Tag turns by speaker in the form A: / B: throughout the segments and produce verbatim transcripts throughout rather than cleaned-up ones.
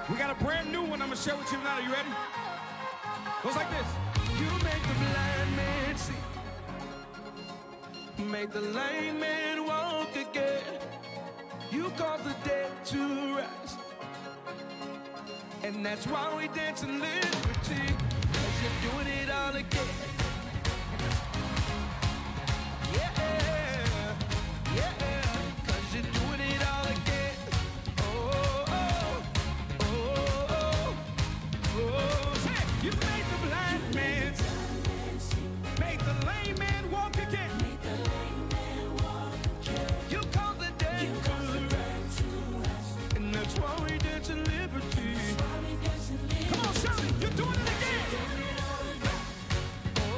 A: We got a brand new one I'm gonna share with you tonight. Are you ready? Goes like this.
B: You make the blind man see, make the lame man walk again. You cause the dead to rise, and that's why we dance in liberty. Cause you're doing it all again. Yeah, yeah, cause you're doing it all again. Oh, oh, oh, oh, oh.
A: Say, you made the blind man see, make the lame man walk again.
B: You cause the dead to rise, and that's why we dance in liberty.
A: Come on, shout it. You're doing it again.
B: Oh,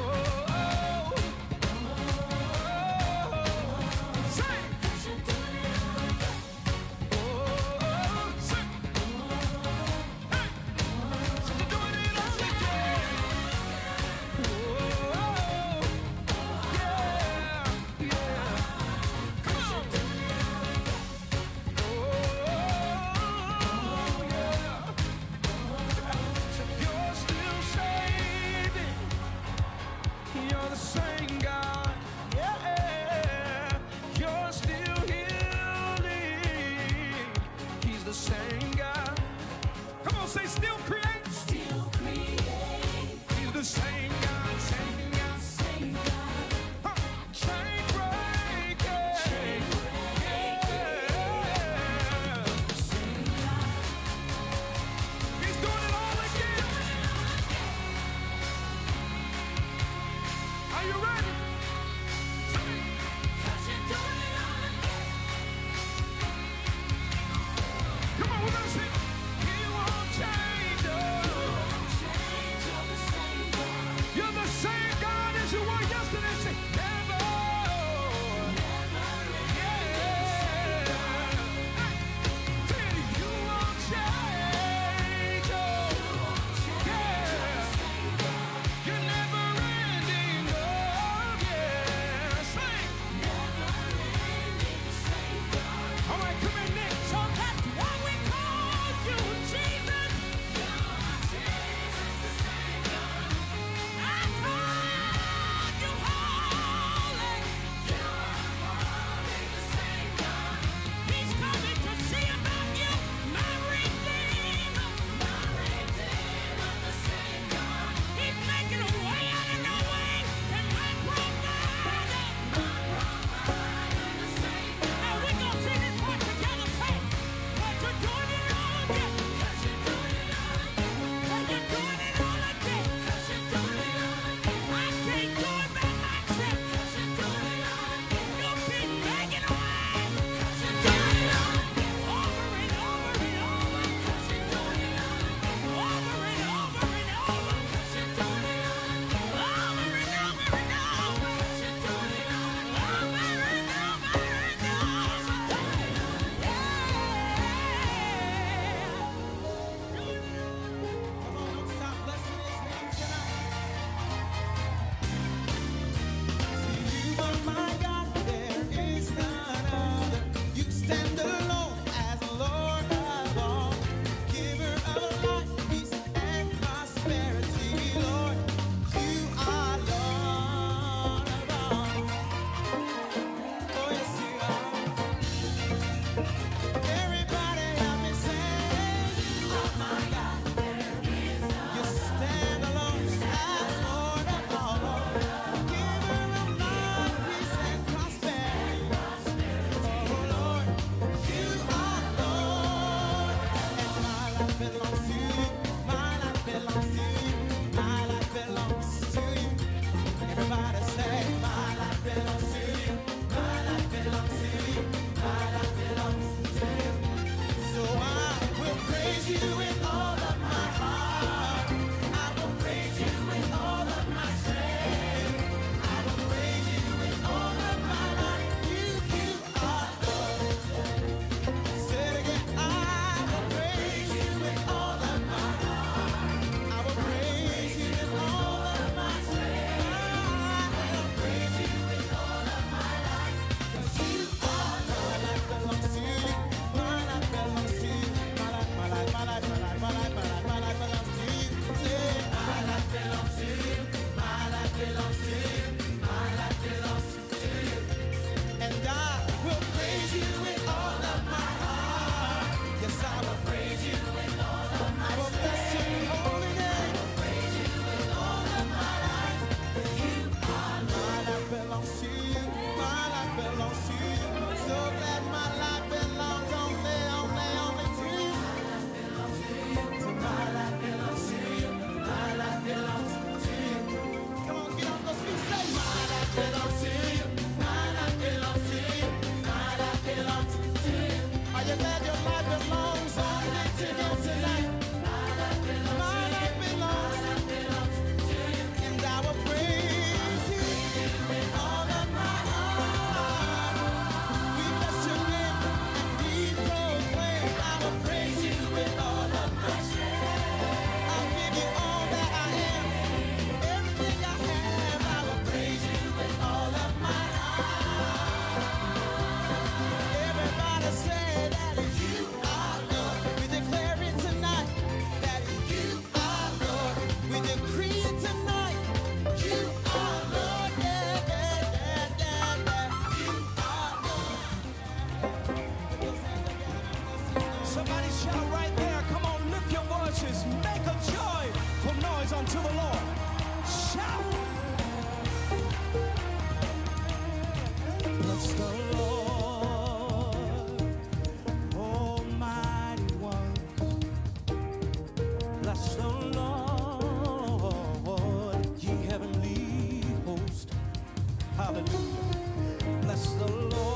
B: Hallelujah. Bless the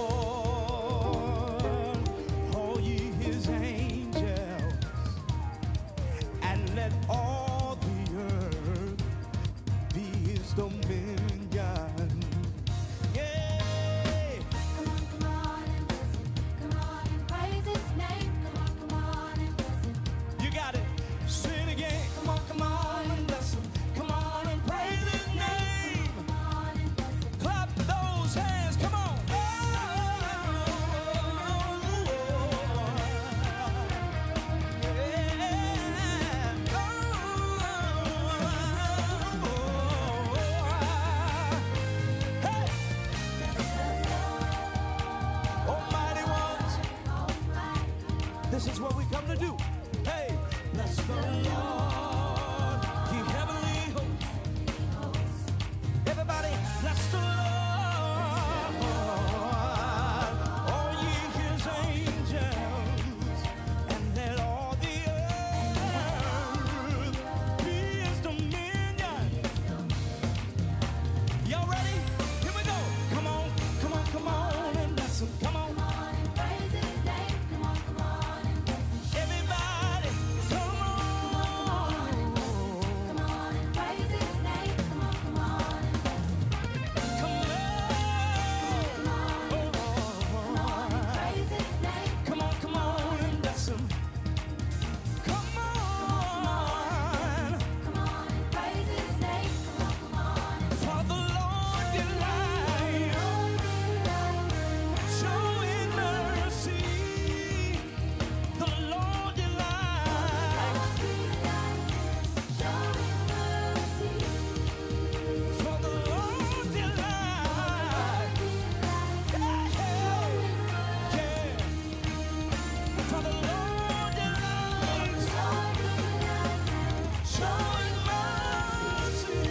B: Lord, all ye his angels, and let all the earth be his dominion. Yeah.
A: Come on, come on and bless him. Come on and praise his name. Come on, come on and bless him.
B: You got it. Say it again. Come on, come on and bless him. Come on and praise his name.
A: Come on and bless him.
B: Clap those hands. Come on. Oh, yeah. Oh, hey. Almighty ones. This is what we come to do. Hey, bless the Lord, ye heavenly hosts. Everybody, bless the Lord, all ye his angels, and let all the earth be his dominion. Y'all ready? Here we go. Come on, come on, come on, and bless him. Come on.
A: Come on and praise his name. Come on, come on and bless him.
B: Everybody, come on.
A: Come on and praise his name. Come on, come on and bless him.
B: Come
A: Come on and
B: on.
A: praise his name.
B: Come on, come on and bless him. Come on.
A: Come on and praise his name. Come on, come on and
B: For the Lord delights showing mercy. The Lord delights. For the Lord delights. Yeah. For the Lord delights showing mercy.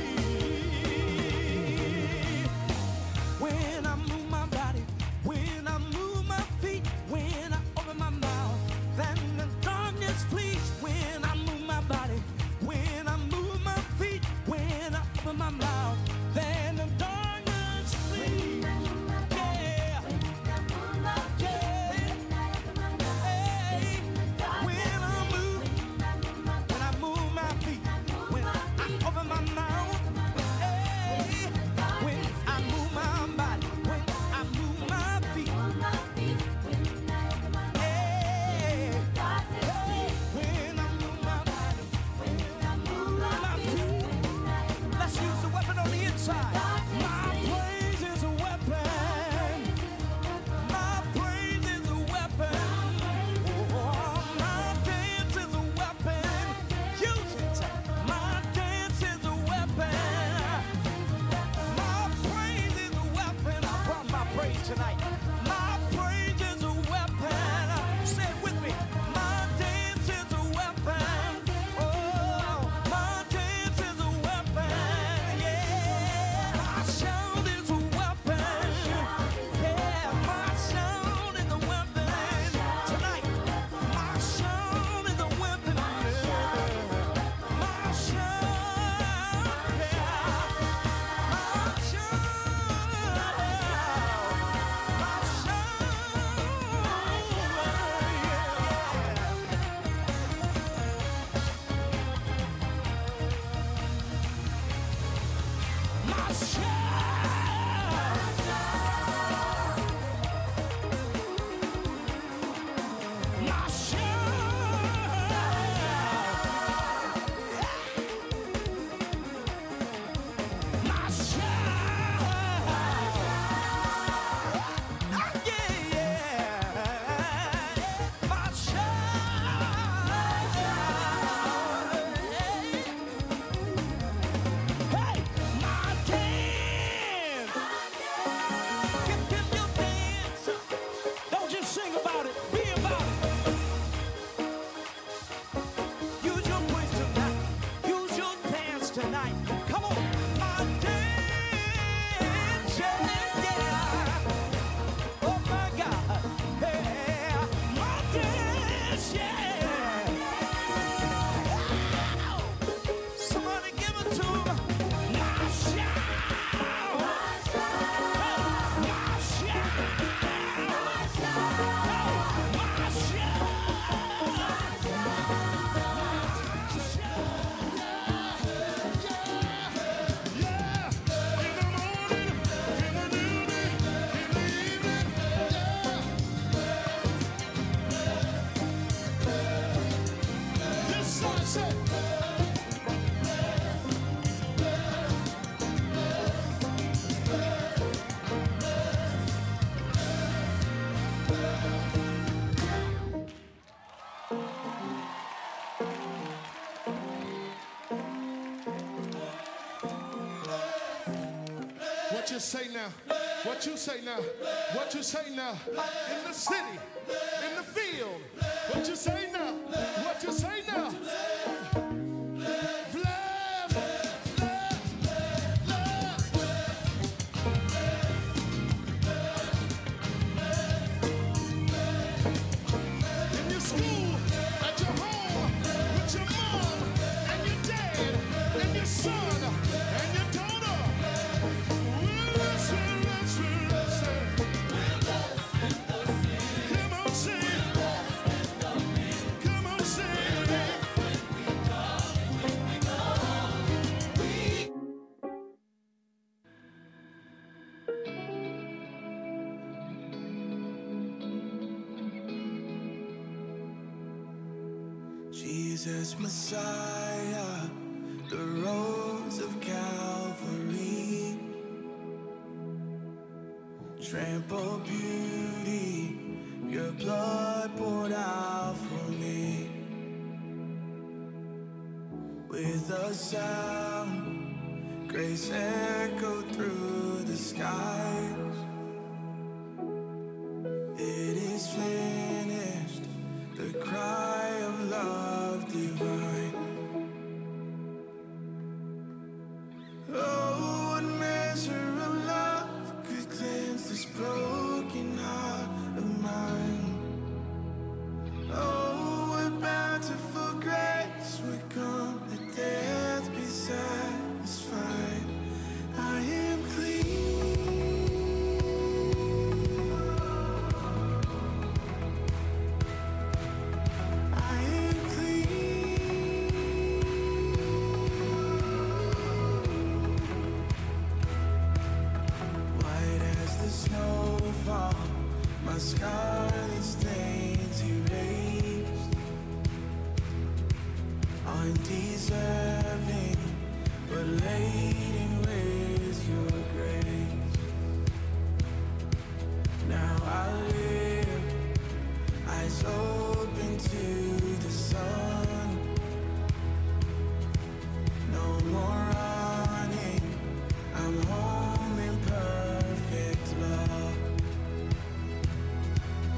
B: When I move my body, when I move my feet, when I open my mouth, then the darkness flees. When I move my body, when I move my feet, when I open my mouth, then the darkness flees. Yeah. Yeah. Hey. When I move, when I move my feet, when I open my mouth, hey, when I move my body, when I move my feet, hey, hey, when I move my body, move my feet. Let's use the weapon on the inside. My praise is a weapon. My praise is a weapon. Oh, my dance is a weapon. Use it. My dance is a weapon. My praise is a weapon. I brought my praise tonight. My praise is a weapon. Say it with me. My dance is a weapon. Oh, my dance is a weapon. Yeah, my shout is a weapon. Yeah, my shout is a weapon. Tonight, my shout is a weapon. My shout, yeah. My shout, my
A: say now? What you say now? What you say now? In the city, in the field. What you say now? What you say now? Love, love, love. In your school, at your home, with your mom and your dad and your son and your daughter. Listen, listen, listen. Come on, sing. Come on, sing.
B: Jesus Messiah, the rose of Calvary, trampled beauty, your blood poured out for me. With a sound, grace echoed through the skies. It is finished, the cry of love divine. Oh, what measure of love could cleanse this broken heart of mine? Oh, what bountiful grace would come that death be satisfied. I am clean. I am clean. White as the snowfall, my scarlet stains erased. Undeserving, but laden with your grace. Now I live, eyes open to the sun. No more running, I'm home in perfect love.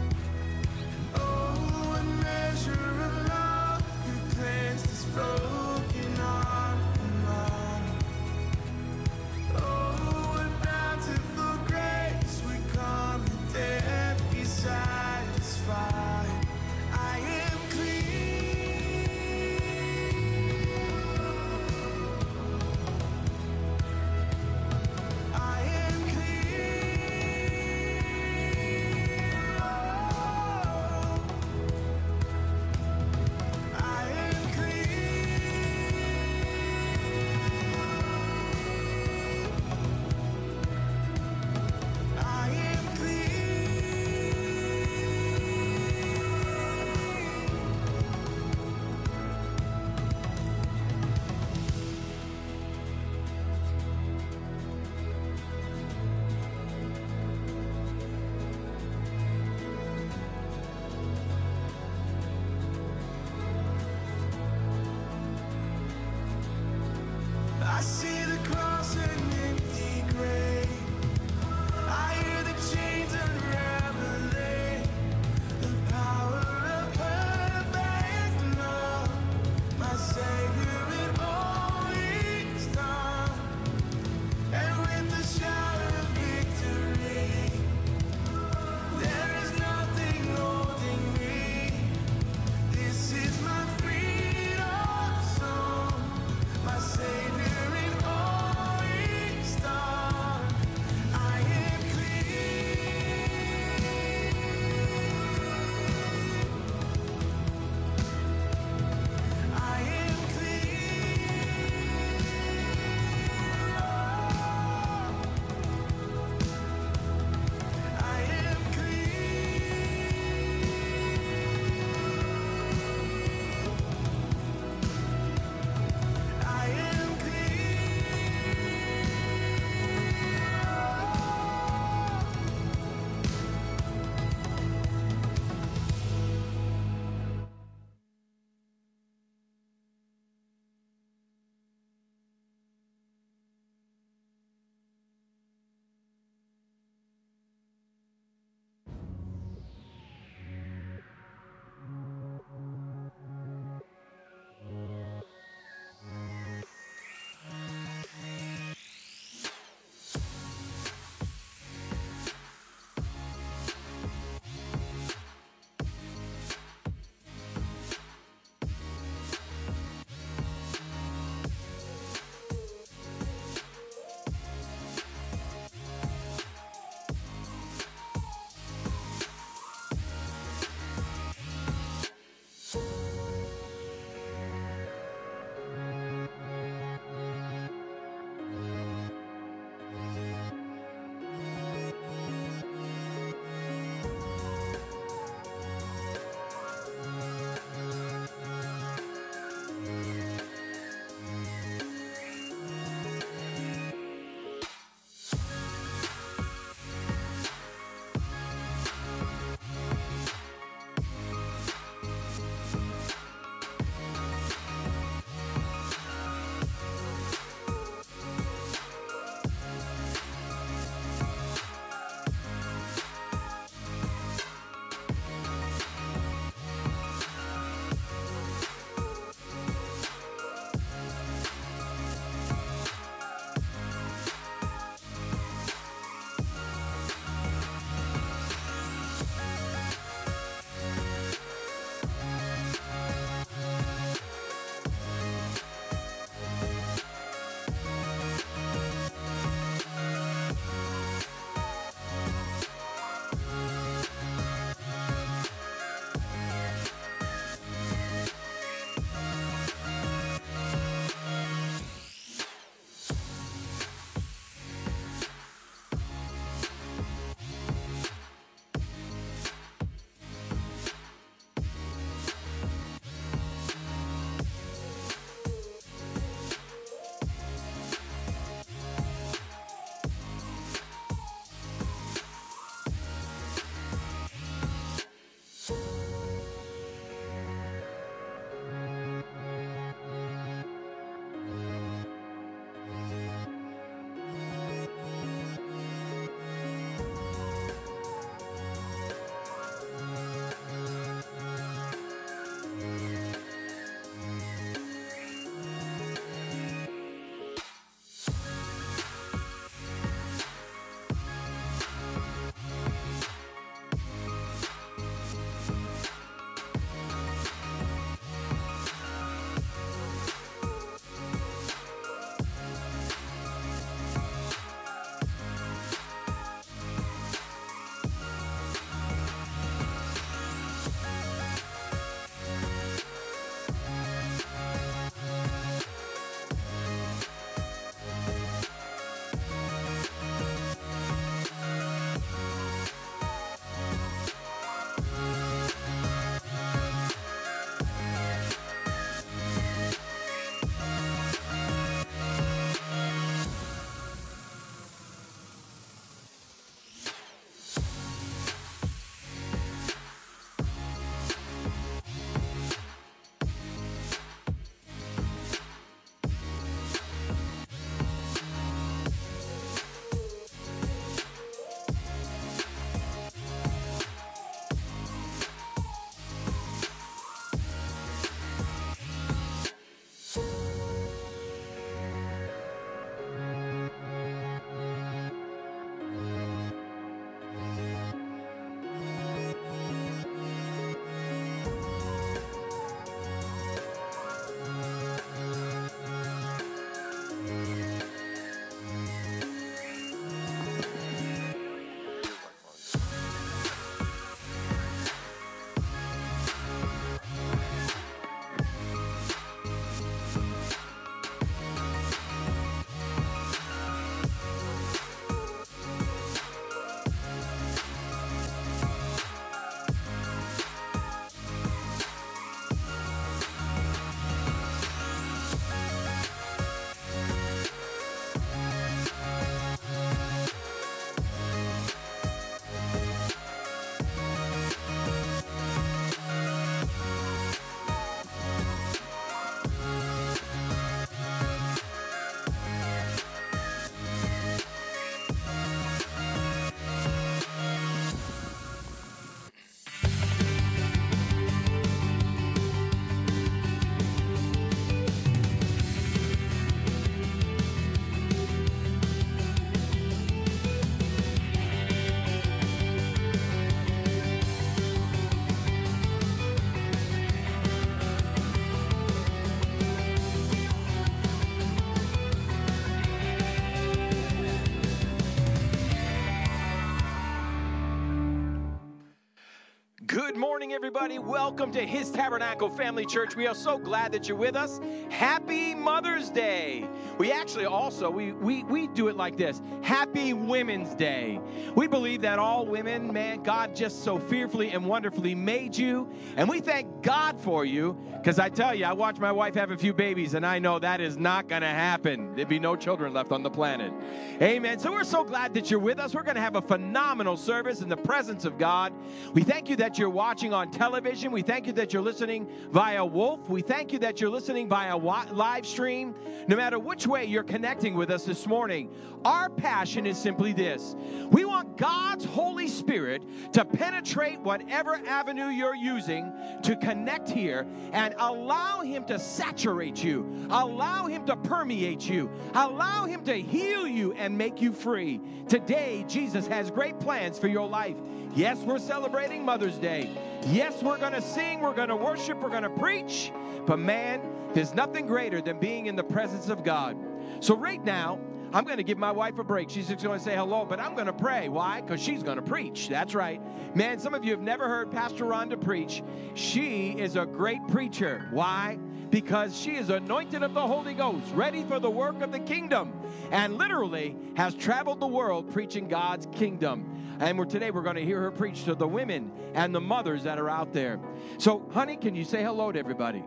C: Good morning, everybody. Welcome to His Tabernacle Family Church. We are so glad that you're with us. Happy Mother's Day. We actually also, we, we, we do it like this. Happy Women's Day. We believe that all women, man, God just so fearfully and wonderfully made you. And we thank God for you, because I tell you, I watched my wife have a few babies, and I know that is not going to happen. There'd be no children left on the planet. Amen. So we're so glad that you're with us. We're going to have a phenomenal service in the presence of God. We thank you that you're watching on television. We thank you that you're listening via Wolf. We thank you that you're listening via live stream. No matter which way you're connecting with us this morning, our passion is simply this. We want God's Holy Spirit to penetrate whatever avenue you're using to connect here and allow Him to saturate you, allow Him to permeate you, allow Him to heal you and make you free. Today, Jesus has great plans for your life. Yes, we're celebrating Mother's Day. Yes, we're going to sing, we're going to worship, we're going to preach. But man, there's nothing greater than being in the presence of God. So right now, I'm going to give my wife a break. She's just going to say hello, but I'm going to pray. Why? Because she's going to preach. That's right. Man, some of you have never heard Pastor Rhonda preach. She is a great preacher. Why? Because she is anointed of the Holy Ghost, ready for the work of the kingdom, and literally has traveled the world preaching God's kingdom. And we're, today we're going to hear her preach to the women and the mothers that are out there. So, honey, can you say hello to everybody?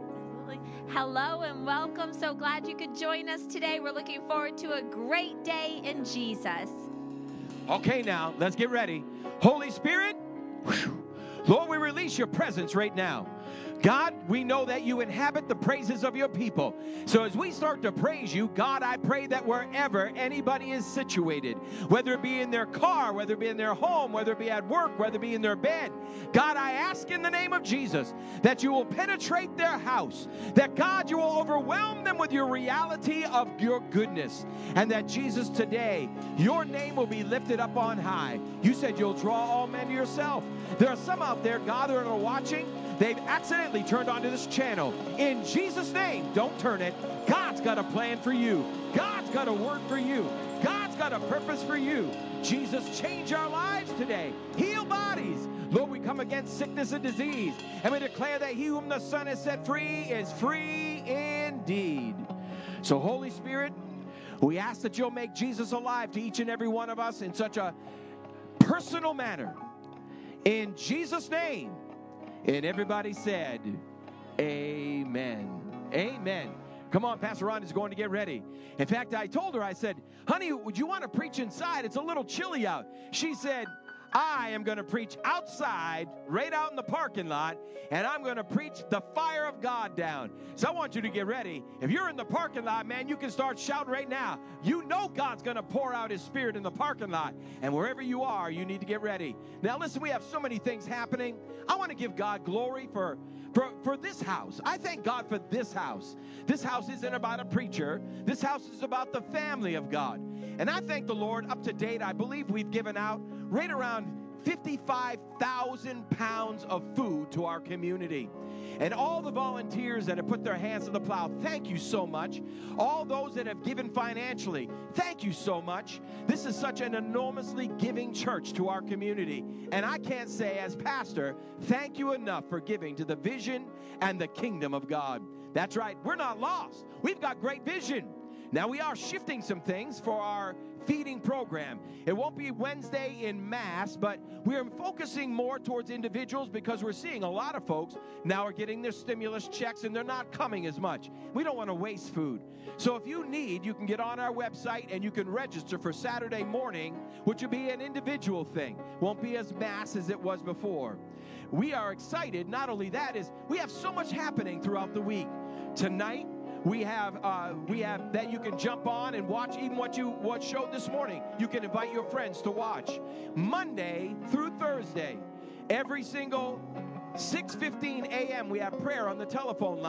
D: Hello and welcome. So glad you could join us today. We're looking forward to a great day in Jesus.
C: Okay, now, let's get ready. Holy Spirit, whew, Lord, we release your presence right now. God, we know that you inhabit the praises of your people. So as we start to praise you, God, I pray that wherever anybody is situated, whether it be in their car, whether it be in their home, whether it be at work, whether it be in their bed, God, I ask in the name of Jesus that you will penetrate their house, that God, you will overwhelm them with your reality of your goodness, and that Jesus, today, your name will be lifted up on high. You said you'll draw all men to yourself. There are some out there, God, that are watching. They've accidentally turned onto this channel. In Jesus' name, don't turn it. God's got a plan for you. God's got a word for you. God's got a purpose for you. Jesus, change our lives today. Heal bodies. Lord, we come against sickness and disease, and we declare that he whom the Son has set free is free indeed. So, Holy Spirit, we ask that you'll make Jesus alive to each and every one of us in such a personal manner. In Jesus' name. And everybody said, amen. Amen. Come on, Pastor Ron is going to get ready. In fact, I told her, I said, honey, would you want to preach inside? It's a little chilly out. She said, I am going to preach outside, right out in the parking lot, and I'm going to preach the fire of God down. So I want you to get ready. If you're in the parking lot, man, you can start shouting right now. You know God's going to pour out his Spirit in the parking lot. And wherever you are, you need to get ready. Now, listen, we have so many things happening. I want to give God glory for, for, for this house. I thank God for this house. This house isn't about a preacher. This house is about the family of God. And I thank the Lord. Up to date, I believe we've given out right around fifty-five thousand pounds of food to our community. And all the volunteers that have put their hands to the plow, thank you so much. All those that have given financially, thank you so much. This is such an enormously giving church to our community. And I can't say as pastor, thank you enough for giving to the vision and the kingdom of God. That's right, we're not lost. We've got great vision. Now, we are shifting some things for our feeding program. It won't be Wednesday in mass, but we are focusing more towards individuals because we're seeing a lot of folks now are getting their stimulus checks and they're not coming as much. We don't want to waste food. So if you need, you can get on our website and you can register for Saturday morning, which will be an individual thing. Won't be as mass as it was before. We are excited. Not only that is, we have so much happening throughout the week. Tonight, We have uh, we have that you can jump on and watch even what you what showed this morning. You can invite your friends to watch. Monday through Thursday, every single six fifteen a.m. we have prayer on the telephone line.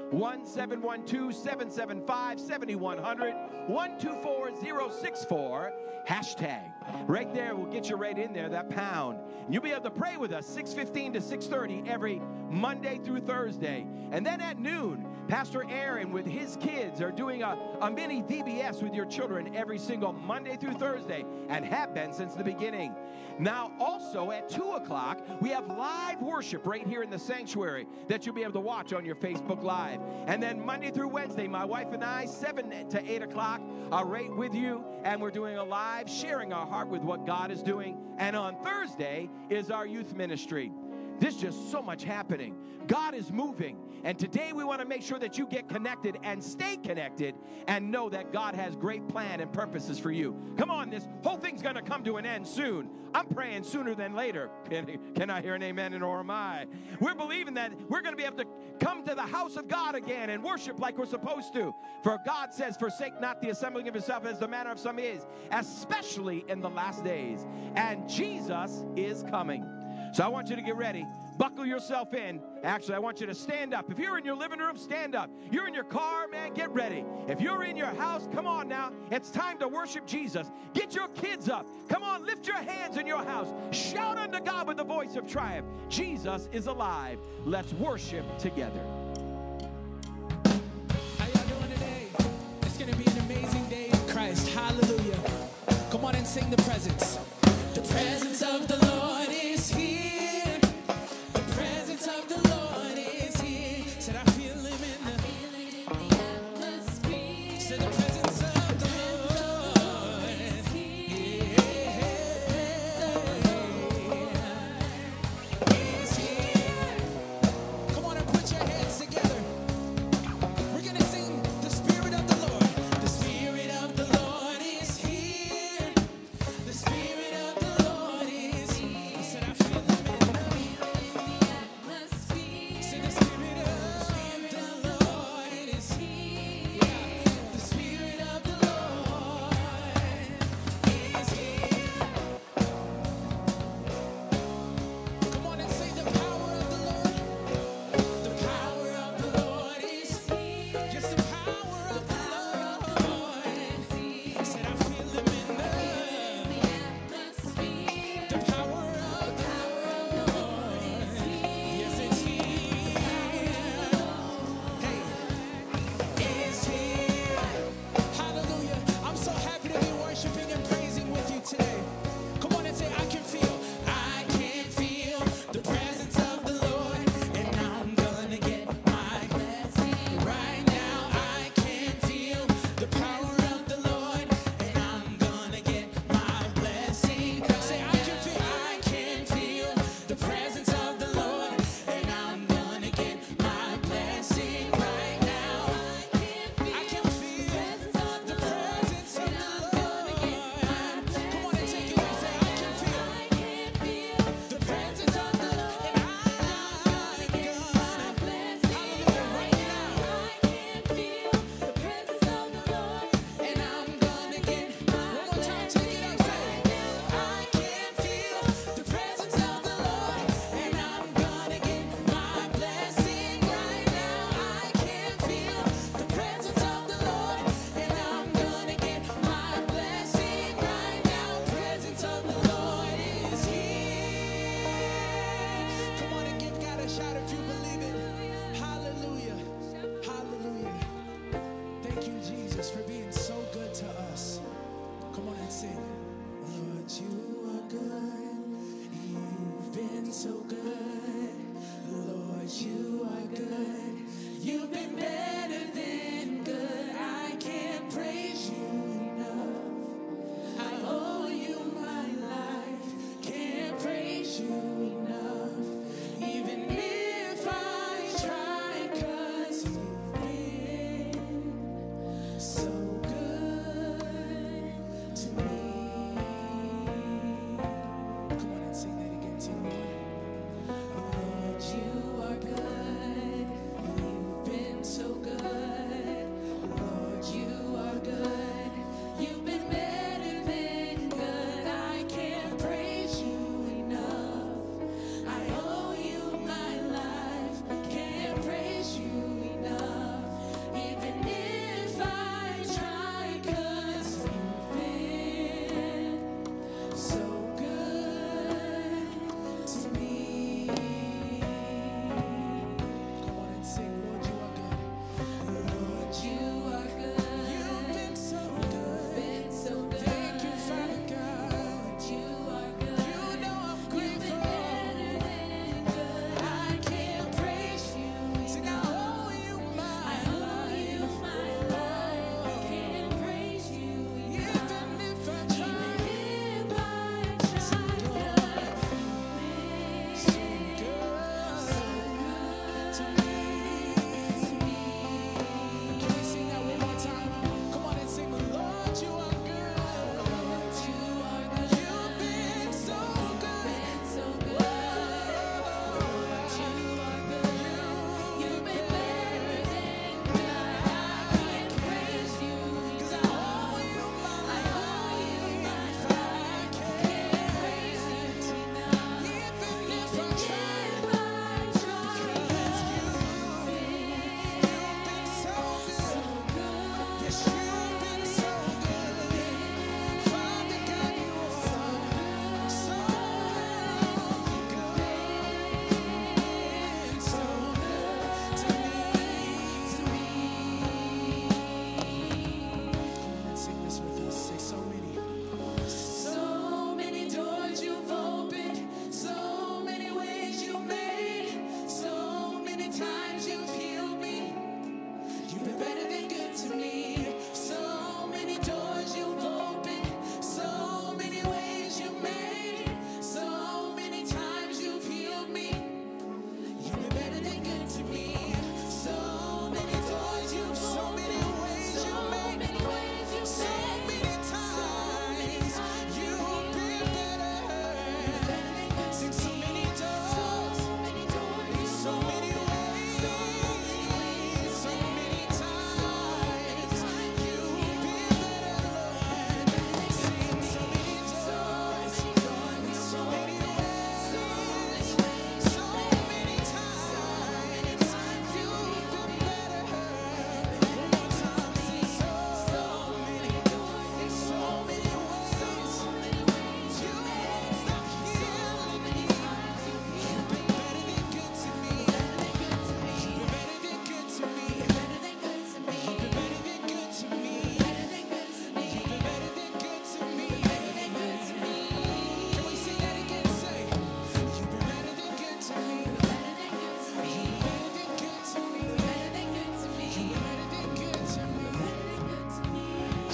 C: one seven one two, seven seven five, seven one zero zero, one two four zero six four, hashtag. Right there, we'll get you right in there, that pound. And you'll be able to pray with us six fifteen to six thirty every Monday through Thursday. And then at noon, Pastor Aaron with his kids are doing a, a mini V B S with your children every single Monday through Thursday and have been since the beginning. Now, also at two o'clock, we have live worship right here in the sanctuary that you'll be able to watch on your Facebook Live. And then Monday through Wednesday, my wife and I, seven to eight o'clock, are right with you, and we're doing a live, sharing our heart with what God is doing. And on Thursday is our youth ministry. There's just so much happening. God is moving. And today we want to make sure that you get connected and stay connected and know that God has great plan and purposes for you. Come on, this whole thing's going to come to an end soon. I'm praying sooner than later. Can, can I hear an amen and or am I? We're believing that we're going to be able to come to the house of God again and worship like we're supposed to. For God says, forsake not the assembling of yourself as the manner of some is, especially in the last days. And Jesus is coming. So I want you to get ready. Buckle yourself in. Actually, I want you to stand up. If you're in your living room, stand up. You're in your car, man, get ready. If you're in your house, come on now. It's time to worship Jesus. Get your kids up. Come on, lift your hands in your house. Shout unto God with the voice of triumph. Jesus is alive. Let's worship together.
B: How y'all doing today? It's going to be an amazing day in Christ. Hallelujah. Come on and sing the presence. The presence of the Lord is here. The presence of the Lord is here. Said I feel him in the atmosphere. Said the presence of the Lord is here. He's here. Come on and put your hands together. We're gonna sing the Spirit of the Lord. The Spirit of the Lord is here. The Spirit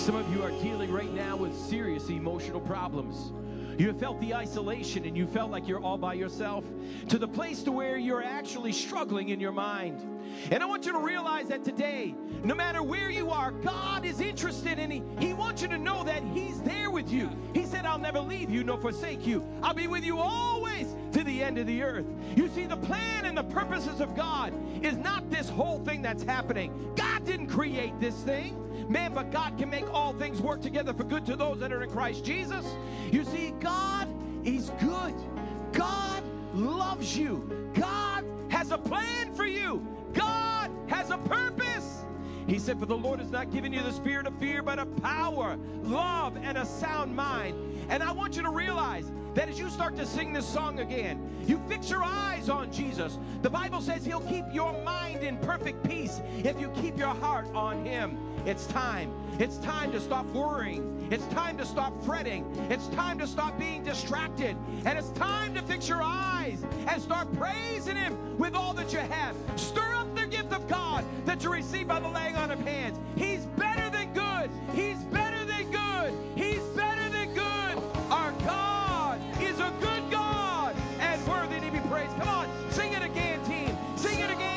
C: Some of you are dealing right now with serious emotional problems. You have felt the isolation and you felt like you're all by yourself, to the place to where you're actually struggling in your mind. And I want you to realize that today, no matter where you are, God is interested in He. He wants you to know that He's there with you. He said, I'll never leave you nor forsake you. I'll be with you always to the end of the earth. You see, the plan and the purposes of God is not this whole thing that's happening. God didn't create this thing. Man, but God can make all things work together for good to those that are in Christ Jesus. You see, God is good. God loves you. God has a plan for you. God has a purpose. He said, for the Lord has not given you the spirit of fear, but of power, love, and a sound mind. And I want you to realize that as you start to sing this song again, you fix your eyes on Jesus. The Bible says He'll keep your mind in perfect peace if you keep your heart on Him. It's time. It's time to stop worrying. It's time to stop fretting. It's time to stop being distracted. And it's time to fix your eyes and start praising Him with all that you have. Stir up the gift of God that you receive by the laying on of hands. He's better than good. He's better than good. He's better than good. Our God is a good God and worthy to be praised. Come on, sing it again, team. Sing it again.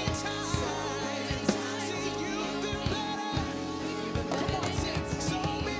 B: So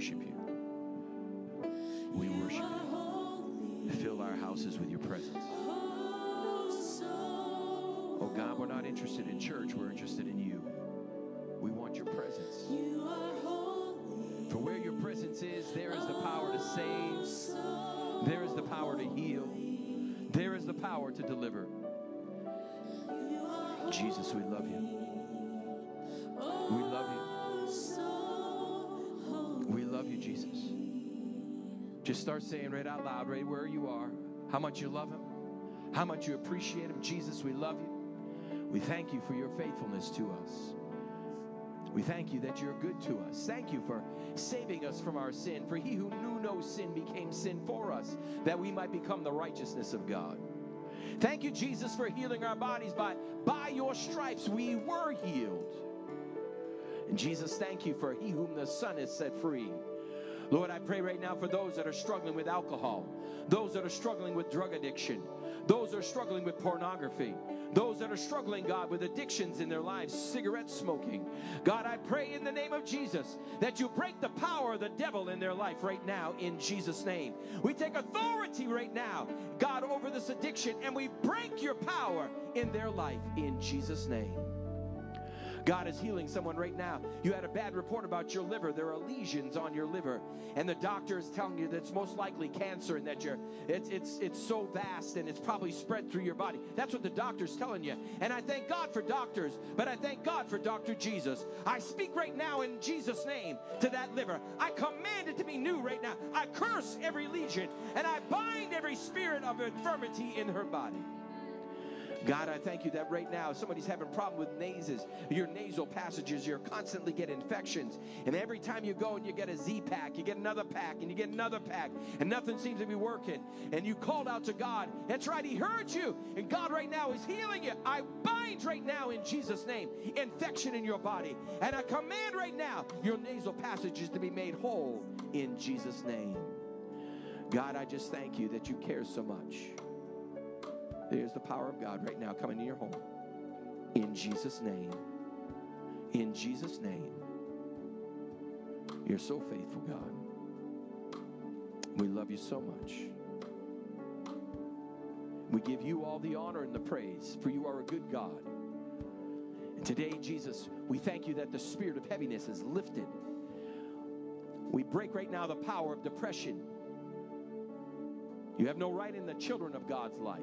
C: worship you. We worship you. Fill our houses with your presence. Oh God, we're not interested in church. We're interested in you. We want your presence. For where your presence is, there is the power to save. There is the power to heal. There is the power to deliver. Jesus, we love you. We love you. We love you, Jesus. Just start saying right out loud, right where you are, how much you love him, how much you appreciate him. Jesus, we love you. We thank you for your faithfulness to us. We thank you that you're good to us. Thank you for saving us from our sin. For he who knew no sin became sin for us, that we might become the righteousness of God. Thank you, Jesus, for healing our bodies. By, by your stripes we were healed. And Jesus, thank you for he whom the Son has set free. Lord, I pray right now for those that are struggling with alcohol, those that are struggling with drug addiction, those that are struggling with pornography, those that are struggling, God, with addictions in their lives, cigarette smoking. God, I pray in the name of Jesus that you break the power of the devil in their life right now in Jesus' name. We take authority right now, God, over this addiction, and we break your power in their life in Jesus' name. God is healing someone right now. You had a bad report about your liver. There are lesions on your liver, and the doctor is telling you that it's most likely cancer, and that you're it's it's it's so vast and it's probably spread through your body. That's what the doctor's telling you. And I thank God for doctors, but I thank God for Doctor Jesus. I speak right now in Jesus' name to that liver. I command it to be new right now. I curse every lesion, and I bind every spirit of infirmity in her body. God, I thank you that right now somebody's having a problem with nases, your nasal passages, you're constantly getting infections. And every time you go and you get a Z-pack, you get another pack, and you get another pack, and nothing seems to be working. And you called out to God. That's right, he heard you. And God right now is healing you. I bind right now in Jesus' name infection in your body. And I command right now your nasal passages to be made whole in Jesus' name. God, I just thank you that you care so much. There's the power of God right now coming to your home. In Jesus' name. In Jesus' name. You're so faithful, God. We love you so much. We give you all the honor and the praise, for you are a good God. And today, Jesus, we thank you that the spirit of heaviness is lifted. We break right now the power of depression. You have no right in the children of God's life.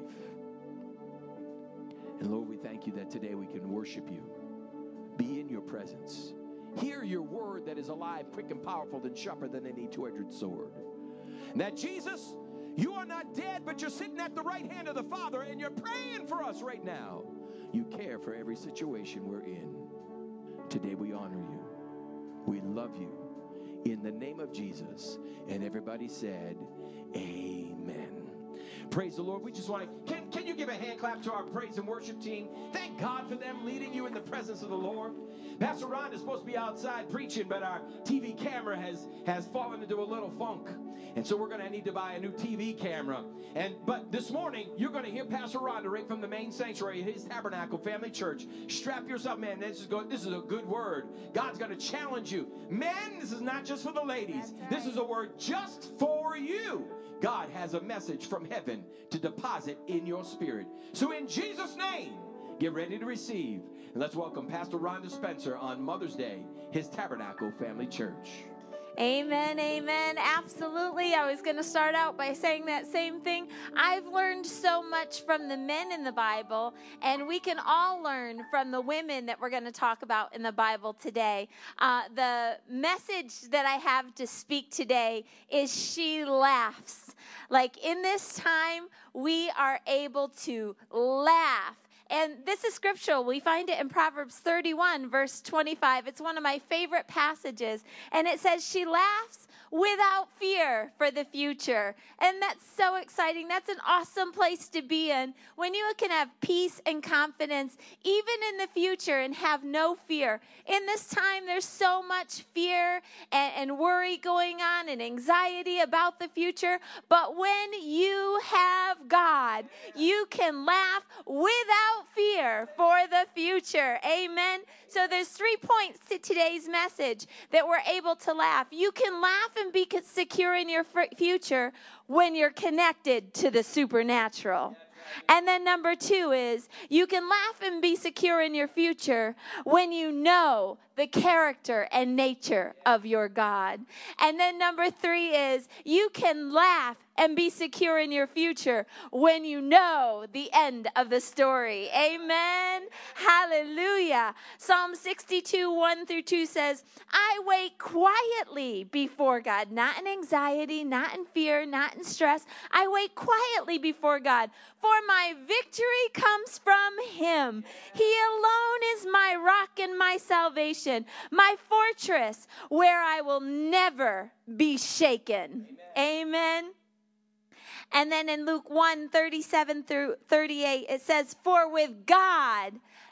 C: And Lord, we thank you that today we can worship you, be in your presence, hear your word that is alive, quick, and powerful, and sharper than any two-edged sword. And that, Jesus, you are not dead, but you're sitting at the right hand of the Father, and you're praying for us right now. You care for every situation we're in. Today we honor you. We love you. In the name of Jesus. And everybody said, amen. Praise the Lord. We just want to, can, can you give a hand clap to our praise and worship team? Thank God for them leading you in the presence of the Lord. Pastor Ron is supposed to be outside preaching, but our T V camera has, has fallen into a little funk. And so we're going to need to buy a new T V camera. And But this morning, you're going to hear Pastor Ron right from the main sanctuary of his Tabernacle Family Church. Strap yourself, man. This is, go, this is a good word. God's going to challenge you. Men, this is not just for the ladies. Right. This is a word just for you. God has a message from heaven to deposit in your spirit. So in Jesus' name, get ready to receive. And let's welcome Pastor Rhonda Spencer on Mother's Day, his Tabernacle Family Church.
D: Amen, amen. Absolutely. I was going to start out by saying that same thing. I've learned so much from the men in the Bible, and we can all learn from the women that we're going to talk about in the Bible today. Uh, the message that I have to speak today is she laughs. Like in this time, we are able to laugh. And this is scriptural. We find it in Proverbs thirty-one, verse twenty-five. It's one of my favorite passages. And it says, she laughs without fear for the future. And that's so exciting. That's an awesome place to be in. When you can have peace and confidence, even in the future, and have no fear. In this time, there's so much fear and, and worry going on and anxiety about the future. But when you have God, you can laugh without fear for the future. Amen. So there's three points to today's message that we're able to laugh. You can laugh and be secure in your future when you're connected to the supernatural. And then number two is you can laugh and be secure in your future when you know the character and nature of your God. And then number three is you can laugh and be secure in your future when you know the end of the story. Amen. Hallelujah. Psalm sixty-two, one through two says, I wait quietly before God, not in anxiety, not in fear, not in stress. I wait quietly before God, for my victory comes from him. He alone is my rock and my salvation, my fortress where I will never be shaken. Amen. Amen. And then in Luke one, thirty-seven through thirty-eight, it says, for with God,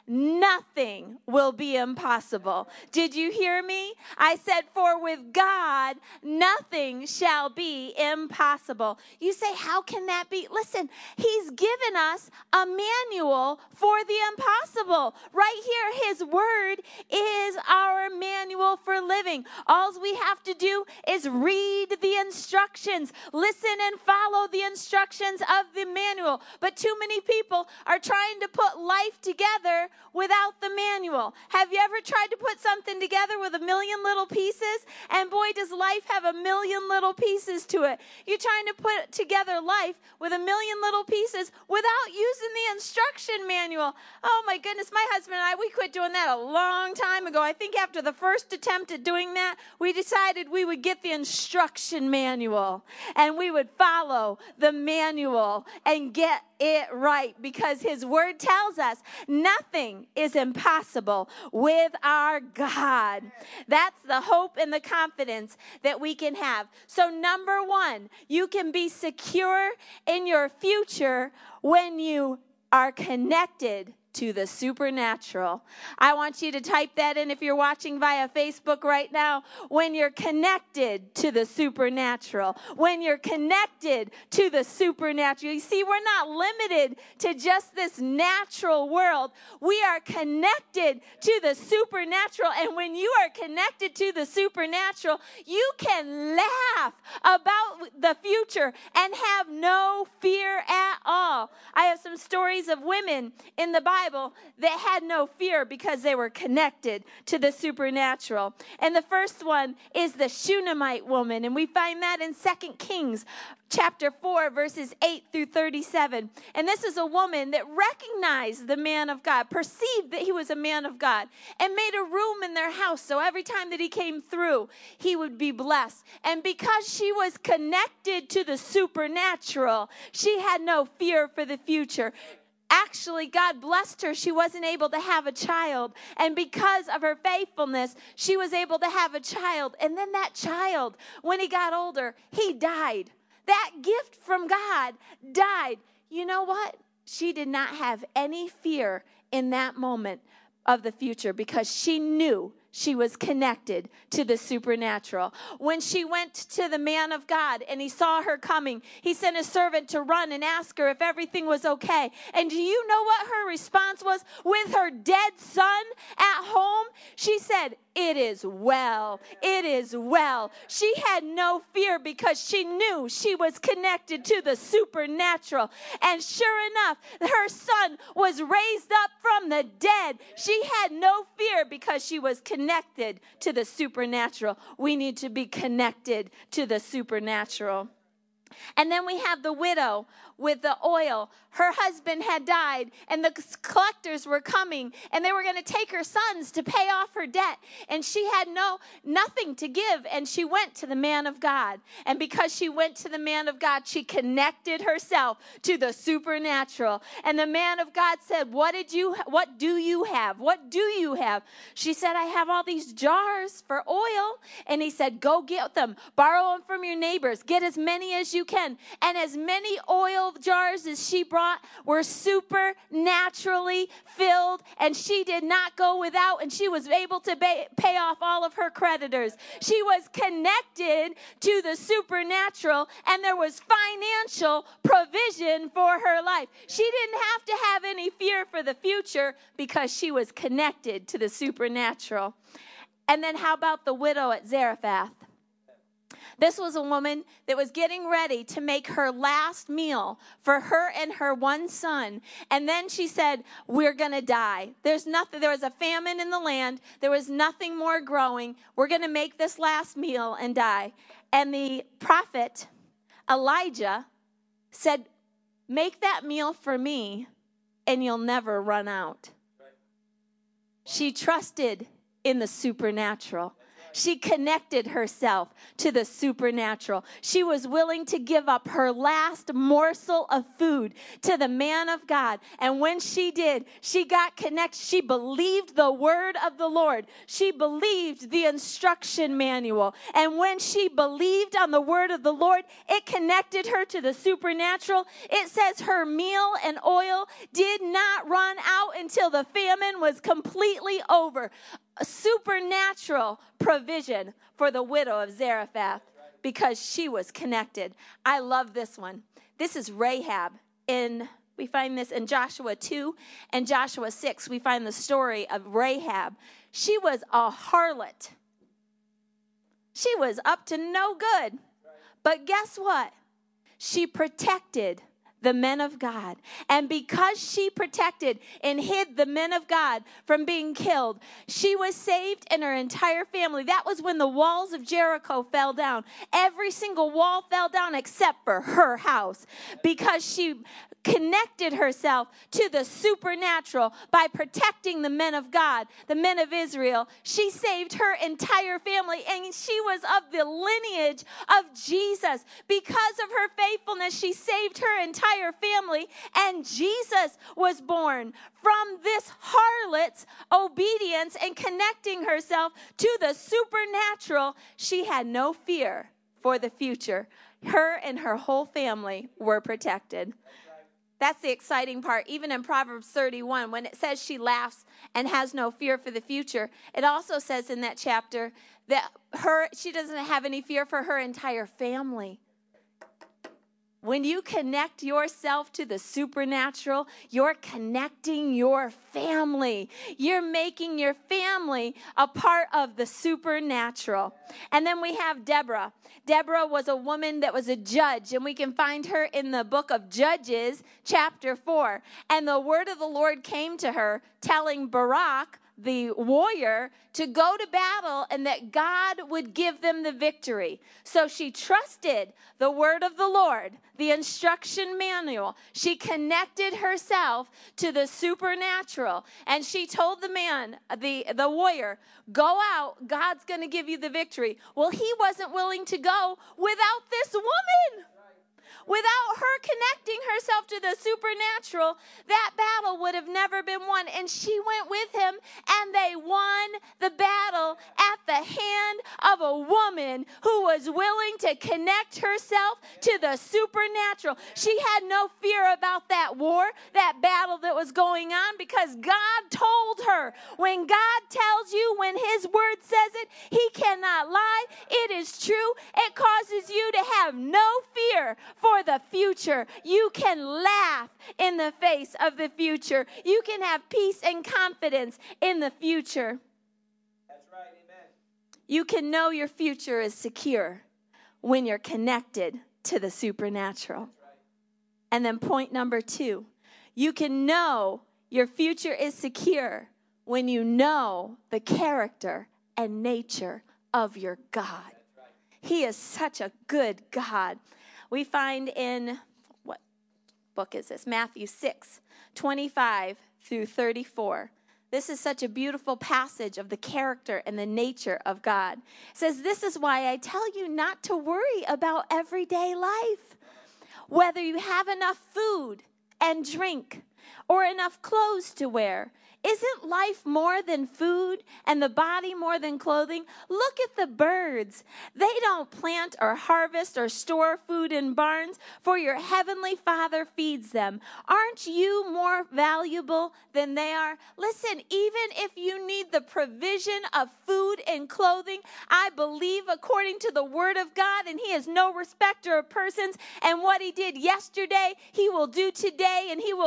D: nothing will be impossible. Did you hear me? I said, for with God, nothing shall be impossible. You say, how can that be? Listen, he's given us a manual for the impossible. Right here, his word is our manual for living. All we have to do is read the instructions, listen and follow the instructions of the manual. But too many people are trying to put life together without the manual. Have you ever tried to put something together with a million little pieces? And boy, does life have a million little pieces to it. You're trying to put together life with a million little pieces without using the instruction manual. Oh my goodness, my husband and I, we quit doing that a long time ago. I think after the first attempt at doing that, we decided we would get the instruction manual and we would follow the manual and get it right, because his word tells us nothing is impossible with our God. That's the hope and the confidence that we can have. So number one, you can be secure in your future when you are connected to the supernatural. I want you to type that in if you're watching via Facebook right now. When you're connected to the supernatural. When you're connected to the supernatural. You see, we're not limited to just this natural world. We are connected to the supernatural. And when you are connected to the supernatural, you can laugh about the future and have no fear at all. I have some stories of women in the Bible that had no fear because they were connected to the supernatural. And the first one is the Shunammite woman, and we find that in Second Kings chapter four, verses eight through thirty-seven. And this is a woman that recognized the man of God, perceived that he was a man of God, and made a room in their house so every time that he came through, he would be blessed. And because she was connected to the supernatural, she had no fear for the future. Actually, God blessed her. She wasn't able to have a child. And because of her faithfulness, she was able to have a child. And then that child, when he got older, he died. That gift from God died. You know what? She did not have any fear in that moment of the future because she knew she was connected to the supernatural. When she went to the man of God and he saw her coming, he sent a servant to run and ask her if everything was okay. And do you know what her response was? With her dead son at home, she said, "It is well. It is well." She had no fear because she knew she was connected to the supernatural. And sure enough, her son was raised up from the dead. She had no fear because she was connected to the supernatural. We need to be connected to the supernatural. And then we have the widow with the oil. Her husband had died, and the collectors were coming, and they were going to take her sons to pay off her debt. And she had no nothing to give, and she went to the man of God. And because she went to the man of God, she connected herself to the supernatural. And the man of God said, "What did you? What do you have? What do you have?" She said, "I have all these jars for oil." And he said, "Go get them. Borrow them from your neighbors. Get as many as you can." And as many oil jars as she brought were supernaturally filled, and she did not go without, and she was able to pay, pay off all of her creditors. She was connected to the supernatural, and there was financial provision for her life. She didn't have to have any fear for the future because she was connected to the supernatural. And then how about the widow at Zarephath? This was a woman that was getting ready to make her last meal for her and her one son. And then she said, we're going to die. There's nothing, there was a famine in the land. There was nothing more growing. We're going to make this last meal and die. And the prophet Elijah said, make that meal for me and you'll never run out. She trusted in the supernatural. She connected herself to the supernatural. She was willing to give up her last morsel of food to the man of God. And when she did, she got connected. She believed the word of the Lord. She believed the instruction manual. And when she believed on the word of the Lord, it connected her to the supernatural. It says her meal and oil did not run out until the famine was completely over. A supernatural provision for the widow of Zarephath because she was connected. I love this one. This is Rahab. In we find this in Joshua two and Joshua six. We find the story of Rahab. She was a harlot. She was up to no good. But guess what? She protected the men of God. And because she protected and hid the men of God from being killed, she was saved and her entire family. That was when the walls of Jericho fell down. Every single wall fell down except for her house because she connected herself to the supernatural by protecting the men of God, the men of Israel. She saved her entire family, and she was of the lineage of Jesus. Because of her faithfulness, she saved her entire family, and Jesus was born from this harlot's obedience and connecting herself to the supernatural. She had no fear for the future. Her and her whole family were protected. That's the exciting part. Even in Proverbs thirty-one, when it says she laughs and has no fear for the future, it also says in that chapter that her she doesn't have any fear for her entire family. When you connect yourself to the supernatural, you're connecting your family. You're making your family a part of the supernatural. And then we have Deborah. Deborah was a woman that was a judge, and we can find her in the book of Judges, chapter four. And the word of the Lord came to her, telling Barak, the warrior, to go to battle and that God would give them the victory. So she trusted the word of the Lord, the instruction manual. She connected herself to the supernatural, and she told the man, the, the warrior, go out, God's going to give you the victory. Well, he wasn't willing to go without this woman. Without her connecting herself to the supernatural, that battle would have never been won. And she went with him, and they won the battle at the hand of a woman who was willing to connect herself to the supernatural. She had no fear about that war, that battle that was going on, because God told her, when God tells you, when his word says it, he cannot lie. It is true. It causes you to have no fear for the future. You can laugh in the face of the future. You can have peace and confidence in the future.
C: That's right, amen.
D: You can know your future is secure when you're connected to the supernatural.
C: Right.
D: And then point number two, you can know your future is secure when you know the character and nature of your God.
C: Right.
D: He is such a good God. We find in, what book is this? Matthew six, twenty-five through thirty-four. This is such a beautiful passage of the character and the nature of God. It says, this is why I tell you not to worry about everyday life, whether you have enough food and drink or enough clothes to wear. Isn't life more than food and the body more than clothing? Look at the birds. They don't plant or harvest or store food in barns, for your heavenly Father feeds them. Aren't you more valuable than they are? Listen, even if you need the provision of food and clothing, I believe according to the word of God, and he is no respecter of persons, and what he did yesterday, he will do today, and he will continue